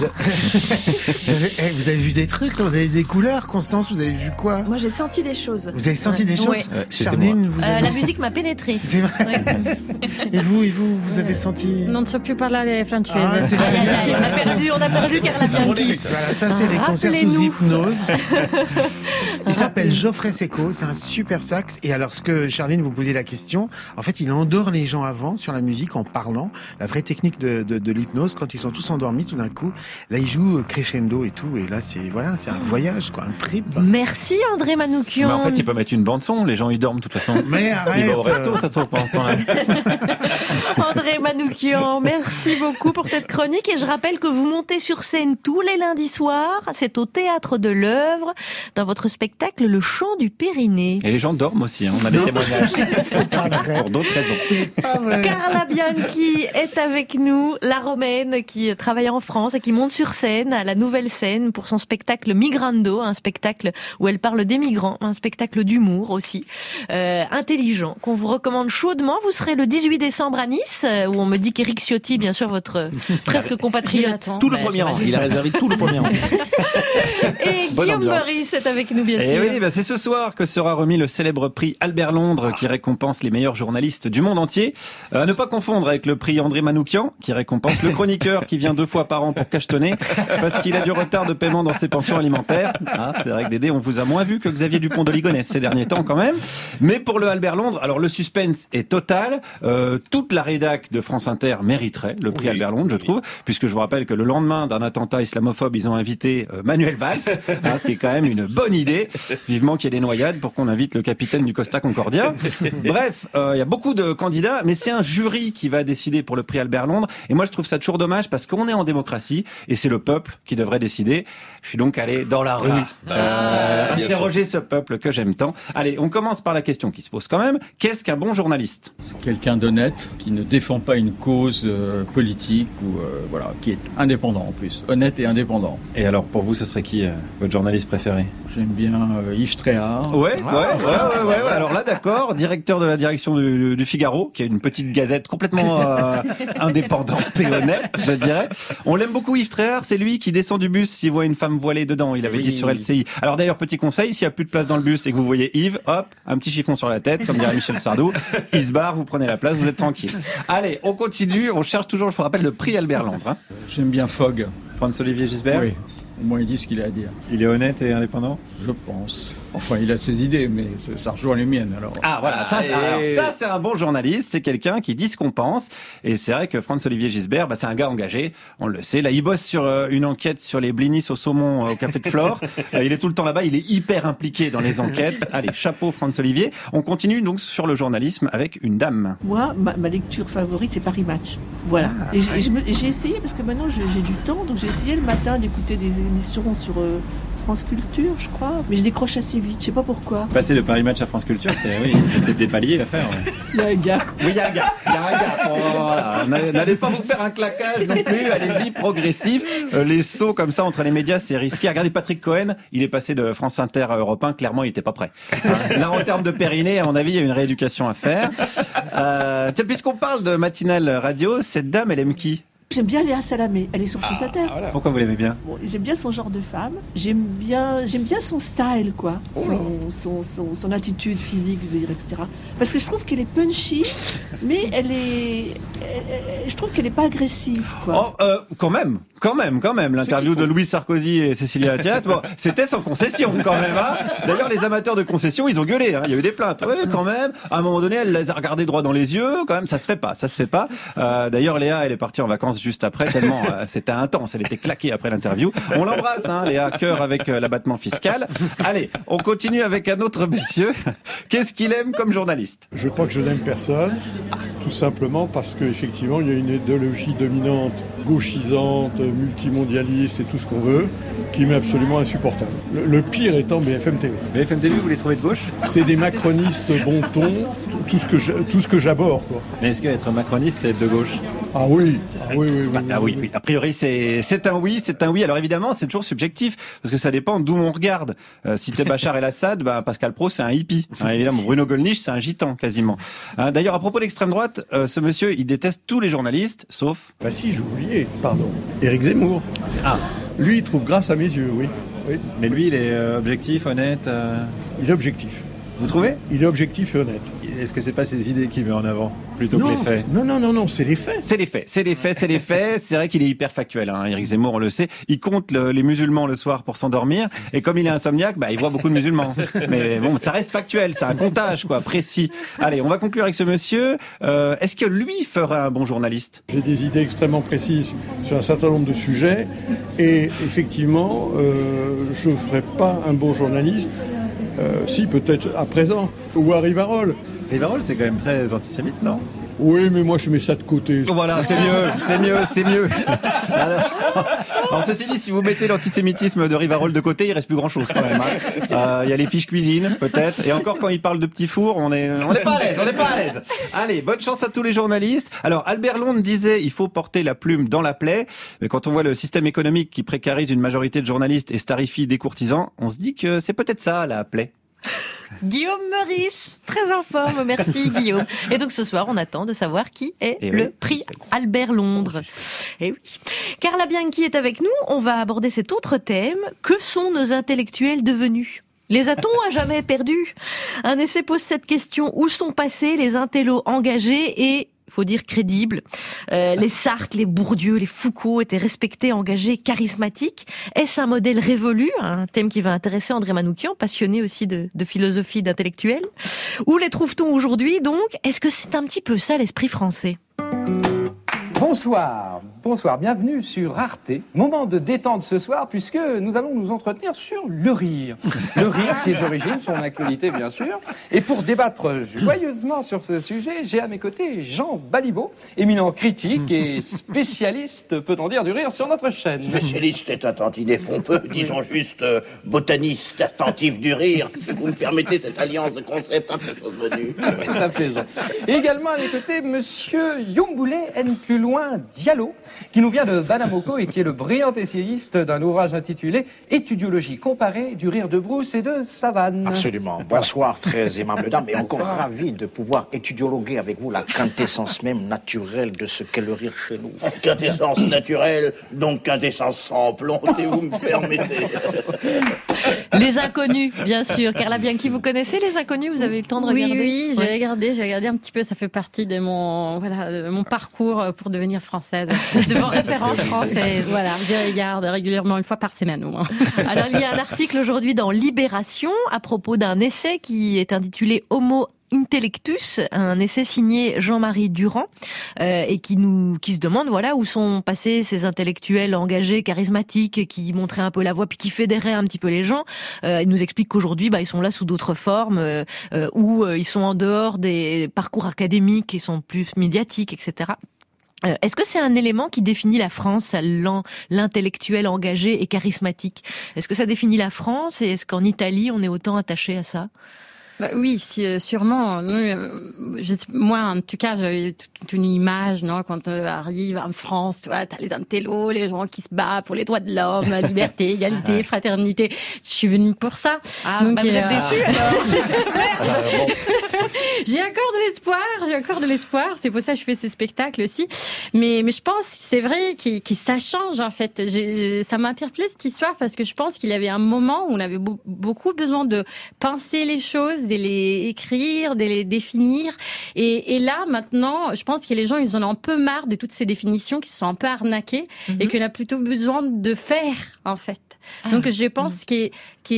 Vous avez vu des trucs, là, vous avez des couleurs, Constance, vous avez vu quoi? Moi, j'ai senti des choses. Vous avez senti des choses? Ouais. Charline, vous avez... La musique m'a pénétrée. C'est vrai. Ouais. Et vous avez senti... Non so più parlare francese. On a perdu Carla Bianchi. Voilà, ça c'est les concerts sous hypnose. Il s'appelle Geoffrey Seco, c'est un super sax. Et alors, ce que Charline vous posait la question, en fait, il endort les gens avant sur la musique en parlant. La vraie technique de l'hypnose, quand ils sont tous endormis, tout d'un coup, là, il joue crescendo et tout. Et là, c'est un voyage, quoi, un trip. Merci André Manoukian. Mais en fait, il peut mettre une bande son. Les gens ils dorment de toute façon. Mais arrête. Il va au resto, ça se trouve pendant ce temps-là. André Manoukian, merci beaucoup pour cette chronique. Et je rappelle que vous montez sur scène tous les lundis soirs. C'est au Théâtre de l'Œuvre, dans votre spectacle Le Chant du Périnée. Et les gens dorment aussi. Hein. On a des témoignages. C'est pas vrai. Pour d'autres raisons. C'est pas vrai. Carla Bianchi est avec nous, la Romaine qui travaille en France et qui monte sur scène, à la Nouvelle Scène, pour son spectacle Migrando, un spectacle où elle parle des migrants, un spectacle d'humour aussi, intelligent, qu'on vous recommande chaudement. Vous serez le 18 décembre à Nice, où on me dit qu'Éric Ciotti, bien sûr, votre presque compatriote. Tout le premier rang. Il a réservé tout le premier rang. Et Guillaume Meurice est avec nous, bien sûr. Et oui, c'est ce soir que sera remis le célèbre prix Albert Londres qui récompense les meilleurs journalistes du monde entier. À ne pas confondre avec le prix André Manoukian qui récompense le chroniqueur qui vient 2 fois par an pour cachetonner parce qu'il a du retard de paiement dans ses pensions alimentaires. Ah, c'est vrai que Dédé, on vous a moins vu que Xavier Dupont de Ligonnès ces derniers temps quand même. Mais pour le Albert Londres, alors le suspense est total. Toute la rédac de France Inter mériterait le prix Albert Londres, je trouve, puisque je vous rappelle que le lendemain d'un attentat islamophobe, ils ont invité Manuel Valls, ce qui est quand même une bonne idée. Vivement qu'il y ait des noyades pour qu'on invite le capitaine du Costa Concordia. Bref, il y a beaucoup de candidats, mais c'est un jury qui va décider pour le prix Albert Londres. Et moi, je trouve ça toujours dommage parce qu'on est en démocratie et c'est le peuple qui devrait décider. Je suis donc allé dans la rue interroger ce peuple que j'aime tant. Allez, on commence par la question qui se pose quand même. Qu'est-ce qu'un bon journaliste? C'est quelqu'un d'honnête, qui ne défend pas une cause politique ou voilà, qui est indépendant en plus, honnête et indépendant. Et alors pour vous, ce serait qui votre journaliste préféré? J'aime bien Yves Tréhard. Ouais. Alors là, d'accord, directeur de la direction du Figaro, qui est une petite gazette complètement indépendante et honnête, je dirais. On l'aime beaucoup, Yves Tréhard. C'est lui qui descend du bus s'il voit une femme voilée dedans. Il avait dit sur LCI. Alors d'ailleurs, petit conseil, s'il y a plus de place dans le bus et que vous voyez Yves, hop, un petit chiffon sur la tête, comme dirait Michel Sardou. Il se barre, vous prenez la place, vous êtes tranquille. Allez, on continue. On cherche toujours, je vous rappelle, le prix Albert Londres. Hein. J'aime bien Fogg. François-Olivier Gisbert. Oui. Au moins, il dit ce qu'il a à dire. Il est honnête et indépendant? Je pense. Enfin, il a ses idées, mais ça rejoint les miennes, alors. Ah, voilà. Ça, c'est un bon journaliste. C'est quelqu'un qui dit ce qu'on pense. Et c'est vrai que François-Olivier Gisbert, c'est un gars engagé. On le sait. Là, il bosse sur une enquête sur les blinis au saumon au Café de Flore. Il est tout le temps là-bas. Il est hyper impliqué dans les enquêtes. Allez, chapeau François-Olivier. On continue donc sur le journalisme avec une dame. Moi, ma lecture favorite, c'est Paris Match. Voilà. Et j'ai essayé, parce que maintenant j'ai du temps, donc j'ai essayé le matin d'écouter des émissions sur France Culture, je crois, mais je décroche assez vite, je sais pas pourquoi. Passer de Paris Match à France Culture, c'est peut-être des paliers à faire. Ouais. Il y a un gars. Oui, il y a un gars. Voilà. N'allez pas vous faire un claquage non plus, allez-y, progressif. Les sauts comme ça entre les médias, c'est risqué. Regardez Patrick Cohen, il est passé de France Inter à Europe 1, clairement il était pas prêt. Là, en termes de périnée, à mon avis, il y a une rééducation à faire. Tiens, puisqu'on parle de matinale radio, cette dame, elle aime qui? J'aime bien Léa Salamé, elle est sur France Inter. Voilà. Pourquoi vous l'aimez bien? J'aime bien son genre de femme, j'aime bien son style, quoi, son attitude physique, je veux dire, etc. Parce que je trouve qu'elle est punchy, mais je trouve qu'elle est pas agressive, quoi. Oh, quand même. L'interview de Louis Sarkozy et Cécilia Attias, c'était sans concession, quand même, hein. D'ailleurs, les amateurs de concession, ils ont gueulé, hein. Il y a eu des plaintes. Ouais, quand même. À un moment donné, elle les a regardés droit dans les yeux. Quand même, ça se fait pas. D'ailleurs, Léa, elle est partie en vacances juste après, tellement c'était intense. Elle était claquée après l'interview. On l'embrasse, hein, Léa, cœur avec l'abattement fiscal. Allez, on continue avec un autre monsieur. Qu'est-ce qu'il aime comme journaliste? Je crois que je n'aime personne, tout simplement parce qu'effectivement, il y a une idéologie dominante, gauchisante, multimondialiste et tout ce qu'on veut, qui m'est absolument insupportable. Le pire étant BFM TV. BFM TV, vous les trouvez de gauche? C'est des macronistes bon ton, tout ce que j'aborde, quoi. Mais est-ce qu'être macroniste, c'est être de gauche? Ah oui, oui. A priori, c'est un oui. Alors évidemment, c'est toujours subjectif parce que ça dépend d'où on regarde. Si t'es Bachar el-Assad, Pascal Praud, c'est un hippie. Évidemment, Bruno Gollnisch, c'est un gitan quasiment. D'ailleurs, à propos de l'extrême droite, ce monsieur, il déteste tous les journalistes, sauf. Bah si, j'ai oublié. Pardon. Éric Zemmour. Ah. Lui, il trouve grâce à mes yeux, oui. Mais lui, il est objectif, honnête. Il est objectif. Vous trouvez ? Il est objectif et honnête. Est-ce que c'est pas ses idées qu'il met en avant plutôt que les faits ? Non, c'est les faits. C'est les faits. C'est vrai qu'il est hyper factuel, Éric Zemmour, on le sait. Il compte les musulmans le soir pour s'endormir, et comme il est insomniaque, il voit beaucoup de musulmans. Mais bon, ça reste factuel, c'est un comptage, précis. Allez, on va conclure avec ce monsieur. Est-ce que lui ferait un bon journaliste ? J'ai des idées extrêmement précises sur un certain nombre de sujets, et effectivement, je ferais pas un bon journaliste. Si, peut-être à présent, ou à Rivarol. Rivarol, c'est quand même très antisémite, non ? Oui, mais moi je mets ça de côté. Voilà, c'est mieux. Alors ceci dit, si vous mettez l'antisémitisme de Rivarol de côté, il reste plus grand chose quand même. Il y a les fiches cuisine, peut-être. Et encore, quand il parle de petits fours, on n'est pas à l'aise. Allez, bonne chance à tous les journalistes. Alors, Albert Londres disait, il faut porter la plume dans la plaie. Mais quand on voit le système économique qui précarise une majorité de journalistes et starifie des courtisans, on se dit que c'est peut-être ça, la plaie. Guillaume Meurice, très en forme, merci Guillaume. Et donc ce soir, on attend de savoir qui est prix Albert Londres. Et oui. Carla Bianchi est avec nous, on va aborder cet autre thème. Que sont nos intellectuels devenus ? Les a-t-on à jamais perdus ? Un essai pose cette question, où sont passés les intellos engagés et faut dire crédibles. Les Sartre, les Bourdieu, les Foucault étaient respectés, engagés, charismatiques. Est-ce un modèle révolu ? Un thème qui va intéresser André Manoukian, passionné aussi de philosophie, d'intellectuel. Où les trouve-t-on aujourd'hui donc ? Est-ce que c'est un petit peu ça l'esprit français ? Bonsoir, bienvenue sur Arte. Moment de détente ce soir puisque nous allons nous entretenir sur le rire. Le rire, ses origines, son actualité bien sûr. Et pour débattre joyeusement sur ce sujet, j'ai à mes côtés Jean Baliveau, éminent critique et spécialiste, peut-on dire, du rire sur notre chaîne. Spécialiste est un tantinet pompeux, disons juste botaniste attentif du rire. Si vous me permettez cette alliance de concepts un peu saugrenus. Tout à fait, Jean. Et également à mes côtés, monsieur Youmboulé N. Plus loin Diallo, qui nous vient de Banamoko et qui est le brillant essayiste d'un ouvrage intitulé Étudiologie comparée du rire de brousse et de savane. Absolument. Bonsoir, très aimable dame, et encore ravi de pouvoir étudiologuer avec vous la quintessence même naturelle de ce qu'est le rire chez nous. Quintessence naturelle, donc quintessence sans plomb, si vous me permettez. Les Inconnus, bien sûr. Carla Bianchi, vous connaissez Les Inconnus ? Vous avez eu le temps de regarder ? Oui, j'ai regardé un petit peu. Ça fait partie de mon parcours pour devenir française. De vos références françaises. Voilà, je regarde régulièrement, une fois par semaine au moins. Alors, il y a un article aujourd'hui dans Libération à propos d'un essai qui est intitulé Homo Intellectus, un essai signé Jean-Marie Durand et qui se demande où sont passés ces intellectuels engagés, charismatiques, qui montraient un peu la voie puis qui fédéraient un petit peu les gens. Il nous explique qu'aujourd'hui ils sont là sous d'autres formes où ils sont en dehors des parcours académiques qui sont plus médiatiques, etc. Est-ce que c'est un élément qui définit la France, l'intellectuel engagé et charismatique ? Est-ce que ça définit la France et est-ce qu'en Italie on est autant attaché à ça ? Oui, sûrement. Moi, en tout cas, j'avais toute une image, quand arrive en France, tu vois, t'as les intellos, les gens qui se battent pour les droits de l'homme, la liberté, égalité, fraternité. Je suis venue pour ça. Donc, vous êtes déçus alors. J'ai encore de l'espoir. C'est pour ça que je fais ce spectacle aussi. Mais je pense, c'est vrai que ça change, en fait. Ça m'a interpellée, cette histoire, parce que je pense qu'il y avait un moment où on avait beaucoup besoin de penser les choses, de les écrire, de les définir. Et là, maintenant, je pense que les gens, ils en ont un peu marre de toutes ces définitions qui sont un peu arnaquées et qu'on a plutôt besoin de faire, en fait. Donc, je pense que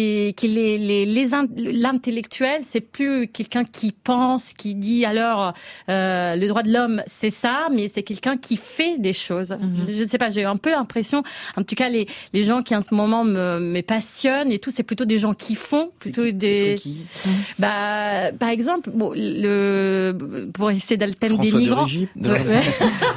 l'intellectuel, c'est plus quelqu'un qui pense, qui dit alors le droit de l'homme, c'est ça, mais c'est quelqu'un qui fait des choses. Je ne sais pas, j'ai un peu l'impression, en tout cas, les gens qui en ce moment me passionnent et tout, c'est plutôt des gens qui font, plutôt des. Par exemple, pour essayer dans le thème François des migrants.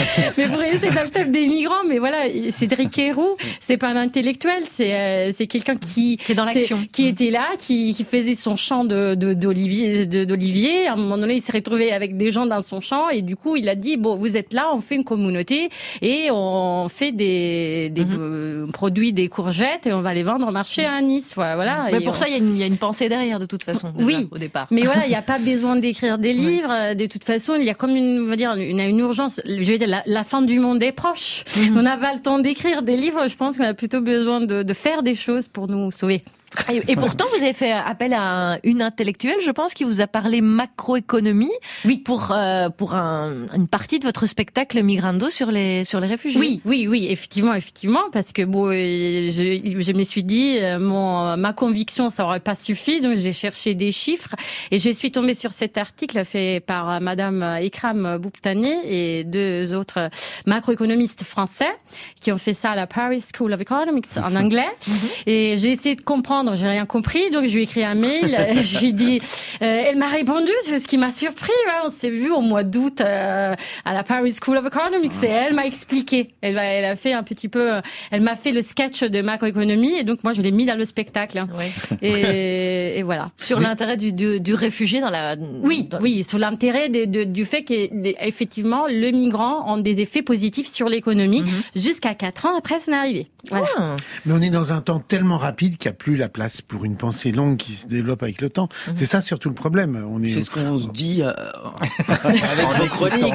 Mais pour essayer c'est le thème des migrants, mais voilà, Cédric Héroux, c'est pas un intellectuel, c'est quelqu'un qui est dans l'action, qui était là, qui faisait son champ d'olivier. À un moment donné, il s'est retrouvé avec des gens dans son champ et du coup, il a dit bon, vous êtes là, on fait une communauté et on fait des produits, des courgettes et on va les vendre au marché à Nice. Voilà. Mais pour ça, il y a une pensée derrière de toute façon. Déjà, oui, au départ. Mais voilà, il n'y a pas besoin d'écrire des livres. De toute façon, il y a comme une urgence. Je vais dire, la fin du monde est proche. On n'a pas le temps d'écrire des livres. Je pense qu'on a plutôt besoin de faire des choses pour nous sauver. Et pourtant, vous avez fait appel à une intellectuelle, je pense, qui vous a parlé macroéconomie. Oui. Pour une partie de votre spectacle Migrando sur les réfugiés. Oui, effectivement, parce que bon, je me suis dit, ma conviction, ça aurait pas suffi, donc j'ai cherché des chiffres et je suis tombée sur cet article fait par Madame Ikram Boubtani et deux autres macroéconomistes français qui ont fait ça à la Paris School of Economics en anglais. Et j'ai essayé de comprendre. J'ai rien compris, donc je lui ai écrit un mail. Je lui ai dit, elle m'a répondu, ce qui m'a surpris. On s'est vu au mois d'août à la Paris School of Economics et elle m'a expliqué. Elle a fait un petit peu, elle m'a fait le sketch de macroéconomie et donc moi je l'ai mis dans le spectacle. Ouais. Et voilà. Sur l'intérêt du réfugié dans la. Oui, sur l'intérêt du fait qu'effectivement le migrant ont des effets positifs sur l'économie jusqu'à 4 ans après son arrivée. Voilà. Mais on est dans un temps tellement rapide qu'il n'y a plus la place pour une pensée longue qui se développe avec le temps. C'est ça surtout le problème. C'est ce qu'on se dit avec vos chroniques.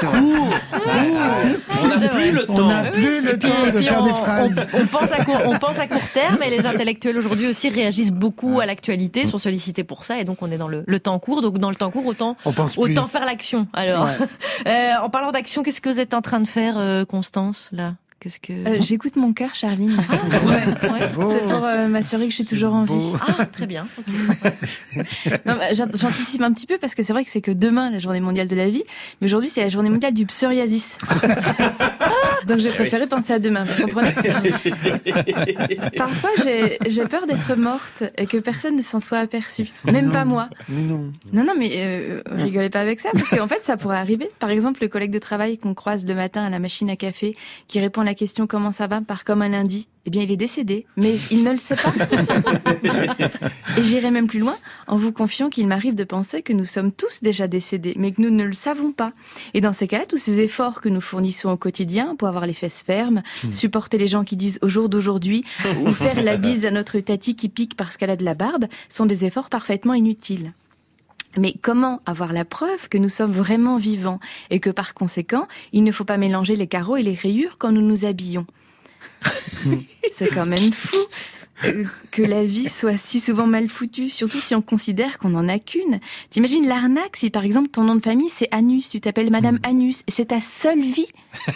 On n'a plus le temps. On n'a plus le temps de faire des phrases. On pense à court terme et les intellectuels aujourd'hui aussi réagissent beaucoup à l'actualité, sont sollicités pour ça et donc on est dans le temps court. Donc dans le temps court, autant faire l'action. Alors, en parlant d'action, qu'est-ce que vous êtes en train de faire, Constance, là? J'écoute mon cœur, Charline. C'est pour m'assurer que je suis toujours en vie. Ah, très bien. Okay. Non, j'anticipe un petit peu parce que c'est vrai que c'est que demain la journée mondiale de la vie, mais aujourd'hui c'est la journée mondiale du psoriasis. Donc j'ai préféré penser à demain, vous comprenez? Parfois j'ai peur d'être morte et que personne ne s'en soit aperçu, même pas moi. Non, mais rigolez pas avec ça parce qu'en fait ça pourrait arriver. Par exemple, le collègue de travail qu'on croise le matin à la machine à café qui répond à la question comment ça va par comme un lundi, eh bien il est décédé, mais il ne le sait pas. Et j'irai même plus loin en vous confiant qu'il m'arrive de penser que nous sommes tous déjà décédés, mais que nous ne le savons pas. Et dans ces cas-là, tous ces efforts que nous fournissons au quotidien pour avoir les fesses fermes, supporter les gens qui disent au jour d'aujourd'hui, ou faire la bise à notre tati qui pique parce qu'elle a de la barbe, sont des efforts parfaitement inutiles. Mais comment avoir la preuve que nous sommes vraiment vivants et que par conséquent, il ne faut pas mélanger les carreaux et les rayures quand nous nous habillons? C'est quand même fou que la vie soit si souvent mal foutue, surtout si on considère qu'on n'en a qu'une. T'imagines l'arnaque si par exemple ton nom de famille c'est Anus, tu t'appelles Madame Anus et c'est ta seule vie.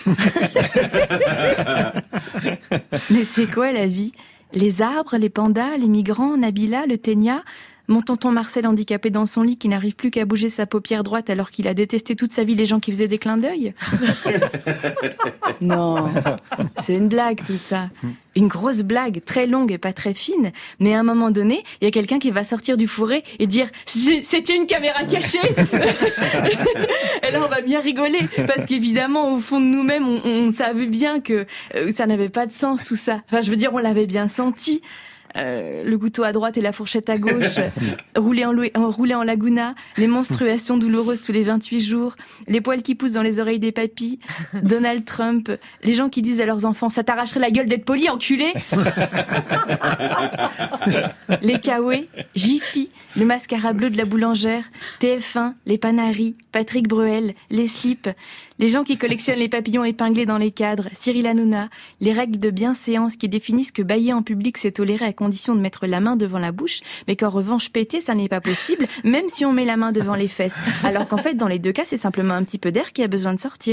Mais c'est quoi la vie? Les arbres, les pandas, les migrants, Nabila, le ténia, mon tonton Marcel handicapé dans son lit qui n'arrive plus qu'à bouger sa paupière droite alors qu'il a détesté toute sa vie les gens qui faisaient des clins d'œil. Non, c'est une blague tout ça. Une grosse blague, très longue et pas très fine, mais à un moment donné, il y a quelqu'un qui va sortir du fourré et dire « C'était une caméra cachée !» Et là, on va bien rigoler, parce qu'évidemment, au fond de nous-mêmes, on savait bien que ça n'avait pas de sens tout ça. Enfin, je veux dire, on l'avait bien senti. Le couteau à droite et la fourchette à gauche, rouler en laguna, les menstruations douloureuses tous les 28 jours, les poils qui poussent dans les oreilles des papis, Donald Trump, les gens qui disent à leurs enfants « ça t'arracherait la gueule d'être poli, enculé !» Les Kawaii, Jiffy, le mascara bleu de la boulangère, TF1, les Panaris, Patrick Bruel, les slips, les gens qui collectionnent les papillons épinglés dans les cadres, Cyril Hanouna, les règles de bienséance qui définissent que bailler en public c'est toléré à condition de mettre la main devant la bouche, mais qu'en revanche péter ça n'est pas possible, même si on met la main devant les fesses. Alors qu'en fait dans les deux cas c'est simplement un petit peu d'air qui a besoin de sortir.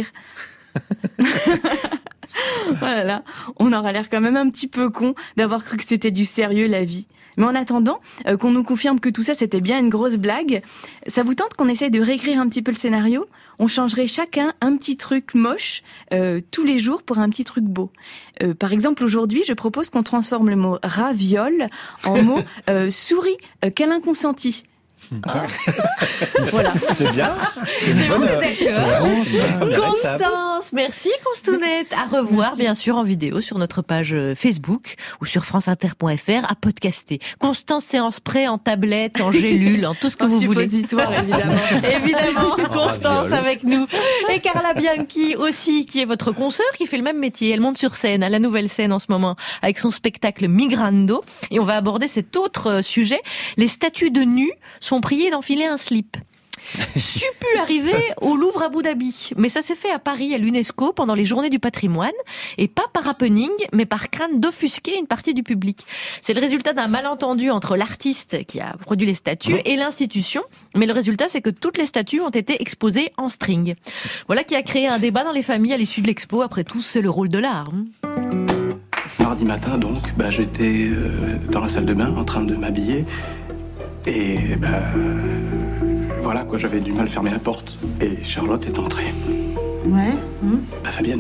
Voilà, on aura l'air quand même un petit peu con d'avoir cru que c'était du sérieux la vie. Mais en attendant, qu'on nous confirme que tout ça c'était bien une grosse blague, ça vous tente qu'on essaye de réécrire un petit peu le scénario? On changerait chacun un petit truc moche tous les jours pour un petit truc beau. Par exemple, aujourd'hui, je propose qu'on transforme le mot raviole en mot souris câlin consenti. Voilà. C'est bien. C'est bon, d'accord. Constance, Constance, merci Constounette. À revoir, bien sûr, en vidéo sur notre page Facebook ou sur franceinter.fr à podcaster. Constance, c'est en spray, en tablette, en gélule, en tout ce que vous voulez. Suppositoire, évidemment. Évidemment, Constance avec nous. Et Carla Bianchi aussi, qui est votre consoeur, qui fait le même métier. Elle monte sur scène, à la nouvelle scène en ce moment, avec son spectacle Migrando. Et on va aborder cet autre sujet. Les statues de nus sont priées d'enfiler un slip. Suppu arrivé au Louvre Abu Dhabi. Mais ça s'est fait à Paris, à l'UNESCO, pendant les Journées du patrimoine. Et pas par happening, mais par crainte d'offusquer une partie du public. C'est le résultat d'un malentendu entre l'artiste qui a produit les statues et l'institution. Mais le résultat, c'est que toutes les statues ont été exposées en string. Voilà qui a créé un débat dans les familles à l'issue de l'expo. Après tout, c'est le rôle de l'art. Mardi matin, donc, j'étais dans la salle de bain en train de m'habiller. Et voilà quoi, j'avais du mal à fermer la porte. Et Charlotte est entrée. Ouais. Fabienne,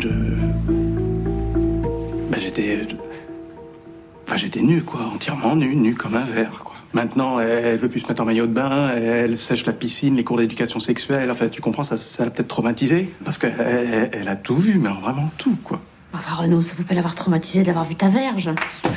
j'étais nu quoi, entièrement nu comme un verre quoi. Maintenant, elle veut plus se mettre en maillot de bain, elle sèche la piscine, les cours d'éducation sexuelle. Enfin, tu comprends, ça l'a peut-être traumatisée. Parce qu'elle a tout vu, mais alors vraiment tout quoi. Enfin, Renaud, ça peut pas l'avoir traumatisé d'avoir vu ta verge.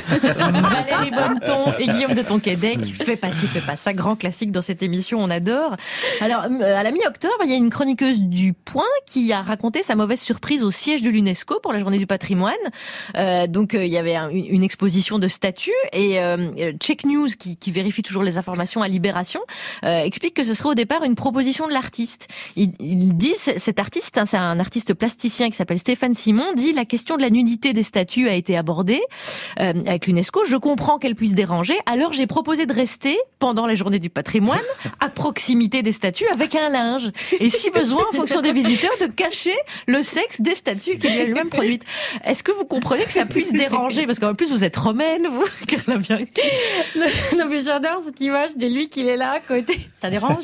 Valérie Bonneton et Guillaume de Tonquédec, fais pas ci, fais pas ça, grand classique dans cette émission, on adore. Alors, à la mi-octobre, il y a une chroniqueuse du Point qui a raconté sa mauvaise surprise au siège de l'UNESCO pour la Journée du patrimoine. Donc, il y avait une exposition de statues et Check News, qui vérifie toujours les informations à Libération, explique que ce serait au départ une proposition de l'artiste. Il dit, cet artiste, c'est un artiste plasticien qui s'appelle Stéphane Simon, dit la question de la nudité des statues a été abordée avec l'UNESCO. Je comprends qu'elle puisse déranger, alors j'ai proposé de rester pendant la Journée du patrimoine à proximité des statues avec un linge. Et si besoin, en fonction des visiteurs, de cacher le sexe des statues qu'il y a lui-même produites. Est-ce que vous comprenez que ça puisse déranger? Parce qu'en plus, vous êtes romaine, vous, Carla Bianchi. Non, mais j'adore cette image de lui qu'il est là à côté. Ça dérange?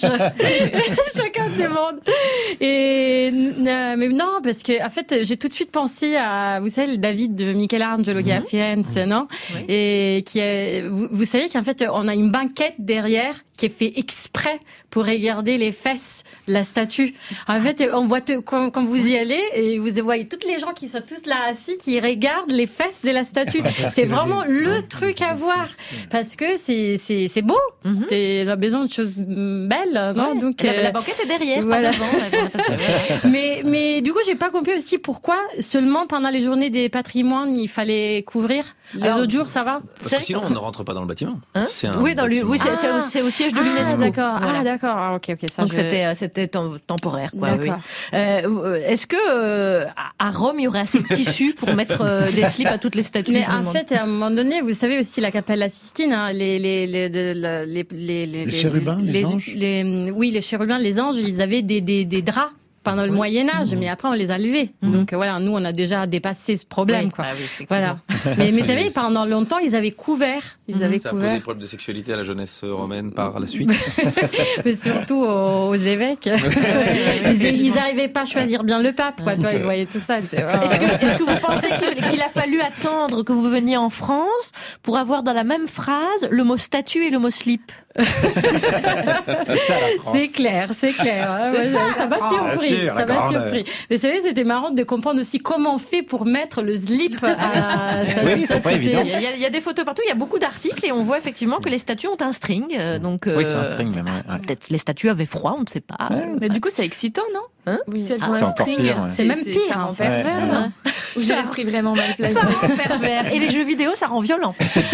Chacun demande. Et, mais non, parce que, en fait, j'ai tout de suite pensé à, vous savez, le David de Michelangelo qui est à Firenze, non? Oui. Et qui est, vous savez qu'en fait, on a une banquette derrière qui est fait exprès pour regarder les fesses de la statue. En fait, on voit quand vous y allez et vous voyez toutes les gens qui sont tous là assis qui regardent les fesses de la statue. C'est vraiment le truc à voir parce que c'est beau. On a besoin de choses belles, non? Ouais. Donc la banquette est derrière, voilà. pas devant. mais du coup, j'ai pas compris aussi pourquoi seulement pendant les journées des patrimoines il fallait couvrir. Les autres jours, ça va? Parce que sinon, on ne rentre pas dans le bâtiment. C'est un bâtiment. Oui, c'est au siège de l'UNESCO. D'accord. Voilà. Ah, d'accord. Ok. Ça, donc c'était temporaire, quoi. D'accord. Oui. Est-ce que à Rome, il y aurait assez de tissu pour mettre des slips à toutes les statues? Mais en fait, à un moment donné, vous savez aussi la Capella Sistine, hein, les chérubins, les anges. Oui, les chérubins, les anges, ils avaient des draps pendant le Moyen-Âge, mais après on les a levés. Donc voilà, nous on a déjà dépassé ce problème, quoi. Voilà. Mais vous savez, pendant longtemps, ils avaient couvert. Ça a posé des problèmes de sexualité à la jeunesse romaine par la suite. Mais surtout aux évêques. Ils n'arrivaient pas à choisir bien le pape, quoi. Toi, ils voyaient tout ça. Est-ce que vous pensez qu'il a fallu attendre que vous veniez en France pour avoir dans la même phrase le mot statue et le mot slip? C'est ça la France. C'est clair. Ça m'a surpris. Ça m'a surpris. Mais vous savez, c'était marrant de comprendre aussi comment on fait pour mettre le slip à sa Oui, c'est pas évident. Il y a des photos partout, il y a beaucoup d'articles et on voit effectivement que les statues ont un string. Oui, c'est un string même. Ouais. Peut-être les statues avaient froid, on ne sait pas. Mais du coup, c'est excitant, non? Oui. Si elles ont c'est un encore string, pire, ouais. c'est même pire, en pervers, non? Ou j'ai l'esprit vraiment mal placé. Ça rend pervers. Et les jeux vidéo, ça rend violent.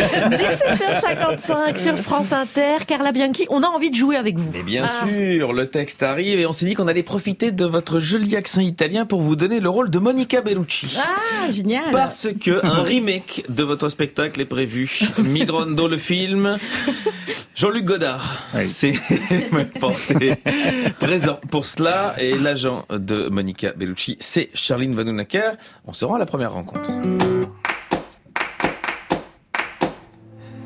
17h55 sur France Inter. Carla Bianchi, on a envie de jouer avec vous. Mais bien sûr, le texte arrive et on s'est dit qu'on allait profiter de votre joli accent italien pour vous donner le rôle de Monica Bellucci. Ah, génial. Parce que un remake de votre spectacle est prévu. Migrando, le film. Jean-Luc Godard s'est porté présent pour cela et l'agent de Monica Bellucci, c'est Charline Vanhoenacker. On se rend à la première rencontre.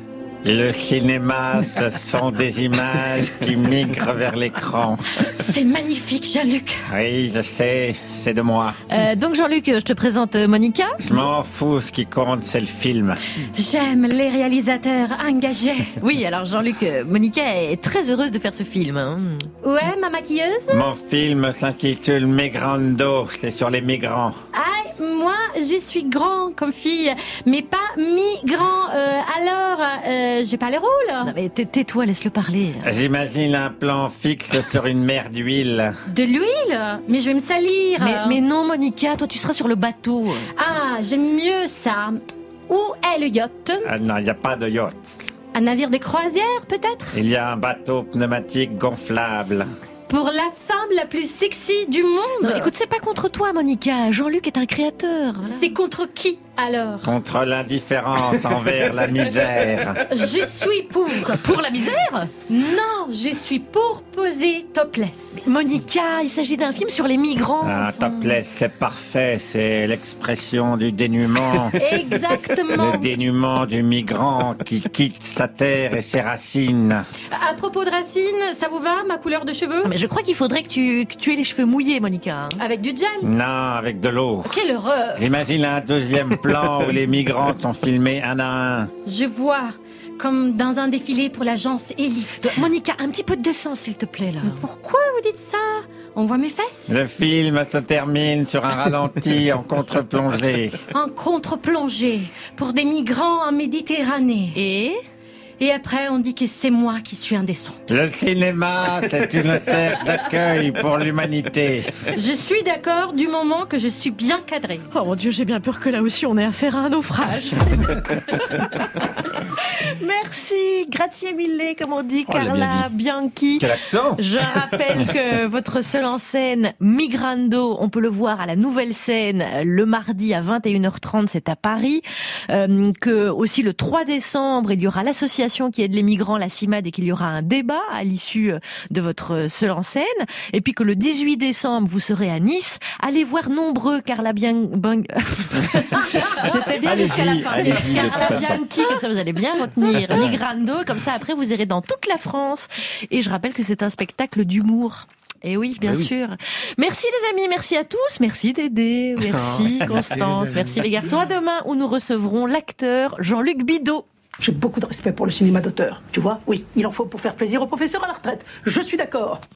Le cinéma, ce sont des images qui migrent vers l'écran. C'est magnifique, Jean-Luc. Oui, je sais, c'est de moi. Donc Jean-Luc, je te présente Monica. Je m'en fous, ce qui compte, c'est le film. J'aime les réalisateurs engagés. Oui, alors Jean-Luc, Monica est très heureuse de faire ce film. Hein. Ouais, ma maquilleuse. Mon film s'intitule Migrando, c'est sur les migrants. Ah, moi, je suis grand comme fille, mais pas migrant. Alors, j'ai pas les rôles. Non mais tais-toi, laisse-le parler. J'imagine un plan fixe sur une mer d'huile. De l'huile? Mais je vais me salir. Mais non, Monica, toi tu seras sur le bateau. Ah, j'aime mieux ça. Où est le yacht? Ah non, il n'y a pas de yacht. Un navire de croisière, peut-être? Il y a un bateau pneumatique gonflable. Pour la femme la plus sexy du monde. Non, écoute, c'est pas contre toi, Monica. Jean-Luc est un créateur. Voilà. C'est contre qui, alors? Contre l'indifférence envers la misère. Je suis pour. Pour la misère? Non, je suis pour poser topless. Monica, il s'agit d'un film sur les migrants. Ah, topless, c'est parfait. C'est l'expression du dénuement. Exactement. Le dénuement du migrant qui quitte sa terre et ses racines. À propos de racines, ça vous va, ma couleur de cheveux? Mais je crois qu'il faudrait que tu aies les cheveux mouillés, Monica. Avec du gel? Non, avec de l'eau. Quelle horreur! J'imagine un deuxième plan où les migrants sont filmés un à un. Je vois, comme dans un défilé pour l'agence Élite. Monica, un petit peu de décence, s'il te plaît, là. Mais pourquoi vous dites ça? On voit mes fesses? Le film se termine sur un ralenti en contre-plongée. En contre-plongée, pour des migrants en Méditerranée. Et après, on dit que c'est moi qui suis indécente. Le cinéma, c'est une terre d'accueil pour l'humanité. Je suis d'accord du moment que je suis bien cadrée. Oh mon Dieu, j'ai bien peur que là aussi on ait affaire à un naufrage. Merci, grazie mille, comme on dit, Carla Bianchi. Quel accent! Je rappelle que votre seul en scène, Migrando, on peut le voir à la Nouvelle Scène le mardi à 21h30, c'est à Paris. Que aussi le 3 décembre, il y aura l'association qui aide les migrants, la CIMAD, et qu'il y aura un débat à l'issue de votre seul en scène. Et puis que le 18 décembre, vous serez à Nice. Allez voir nombreux Carla Bianchi. C'était bien jusqu'à la fin. Carla Bianchi, comme ça vous allez bien retenir. Migrando, comme ça après vous irez dans toute la France. Et je rappelle que c'est un spectacle d'humour. Et oui, bien sûr. Merci les amis, merci à tous, merci Dédé, merci Constance, merci les garçons. À demain où nous recevrons l'acteur Jean-Luc Bidault. J'ai beaucoup de respect pour le cinéma d'auteur, tu vois. Oui, il en faut pour faire plaisir aux professeurs à la retraite. Je suis d'accord.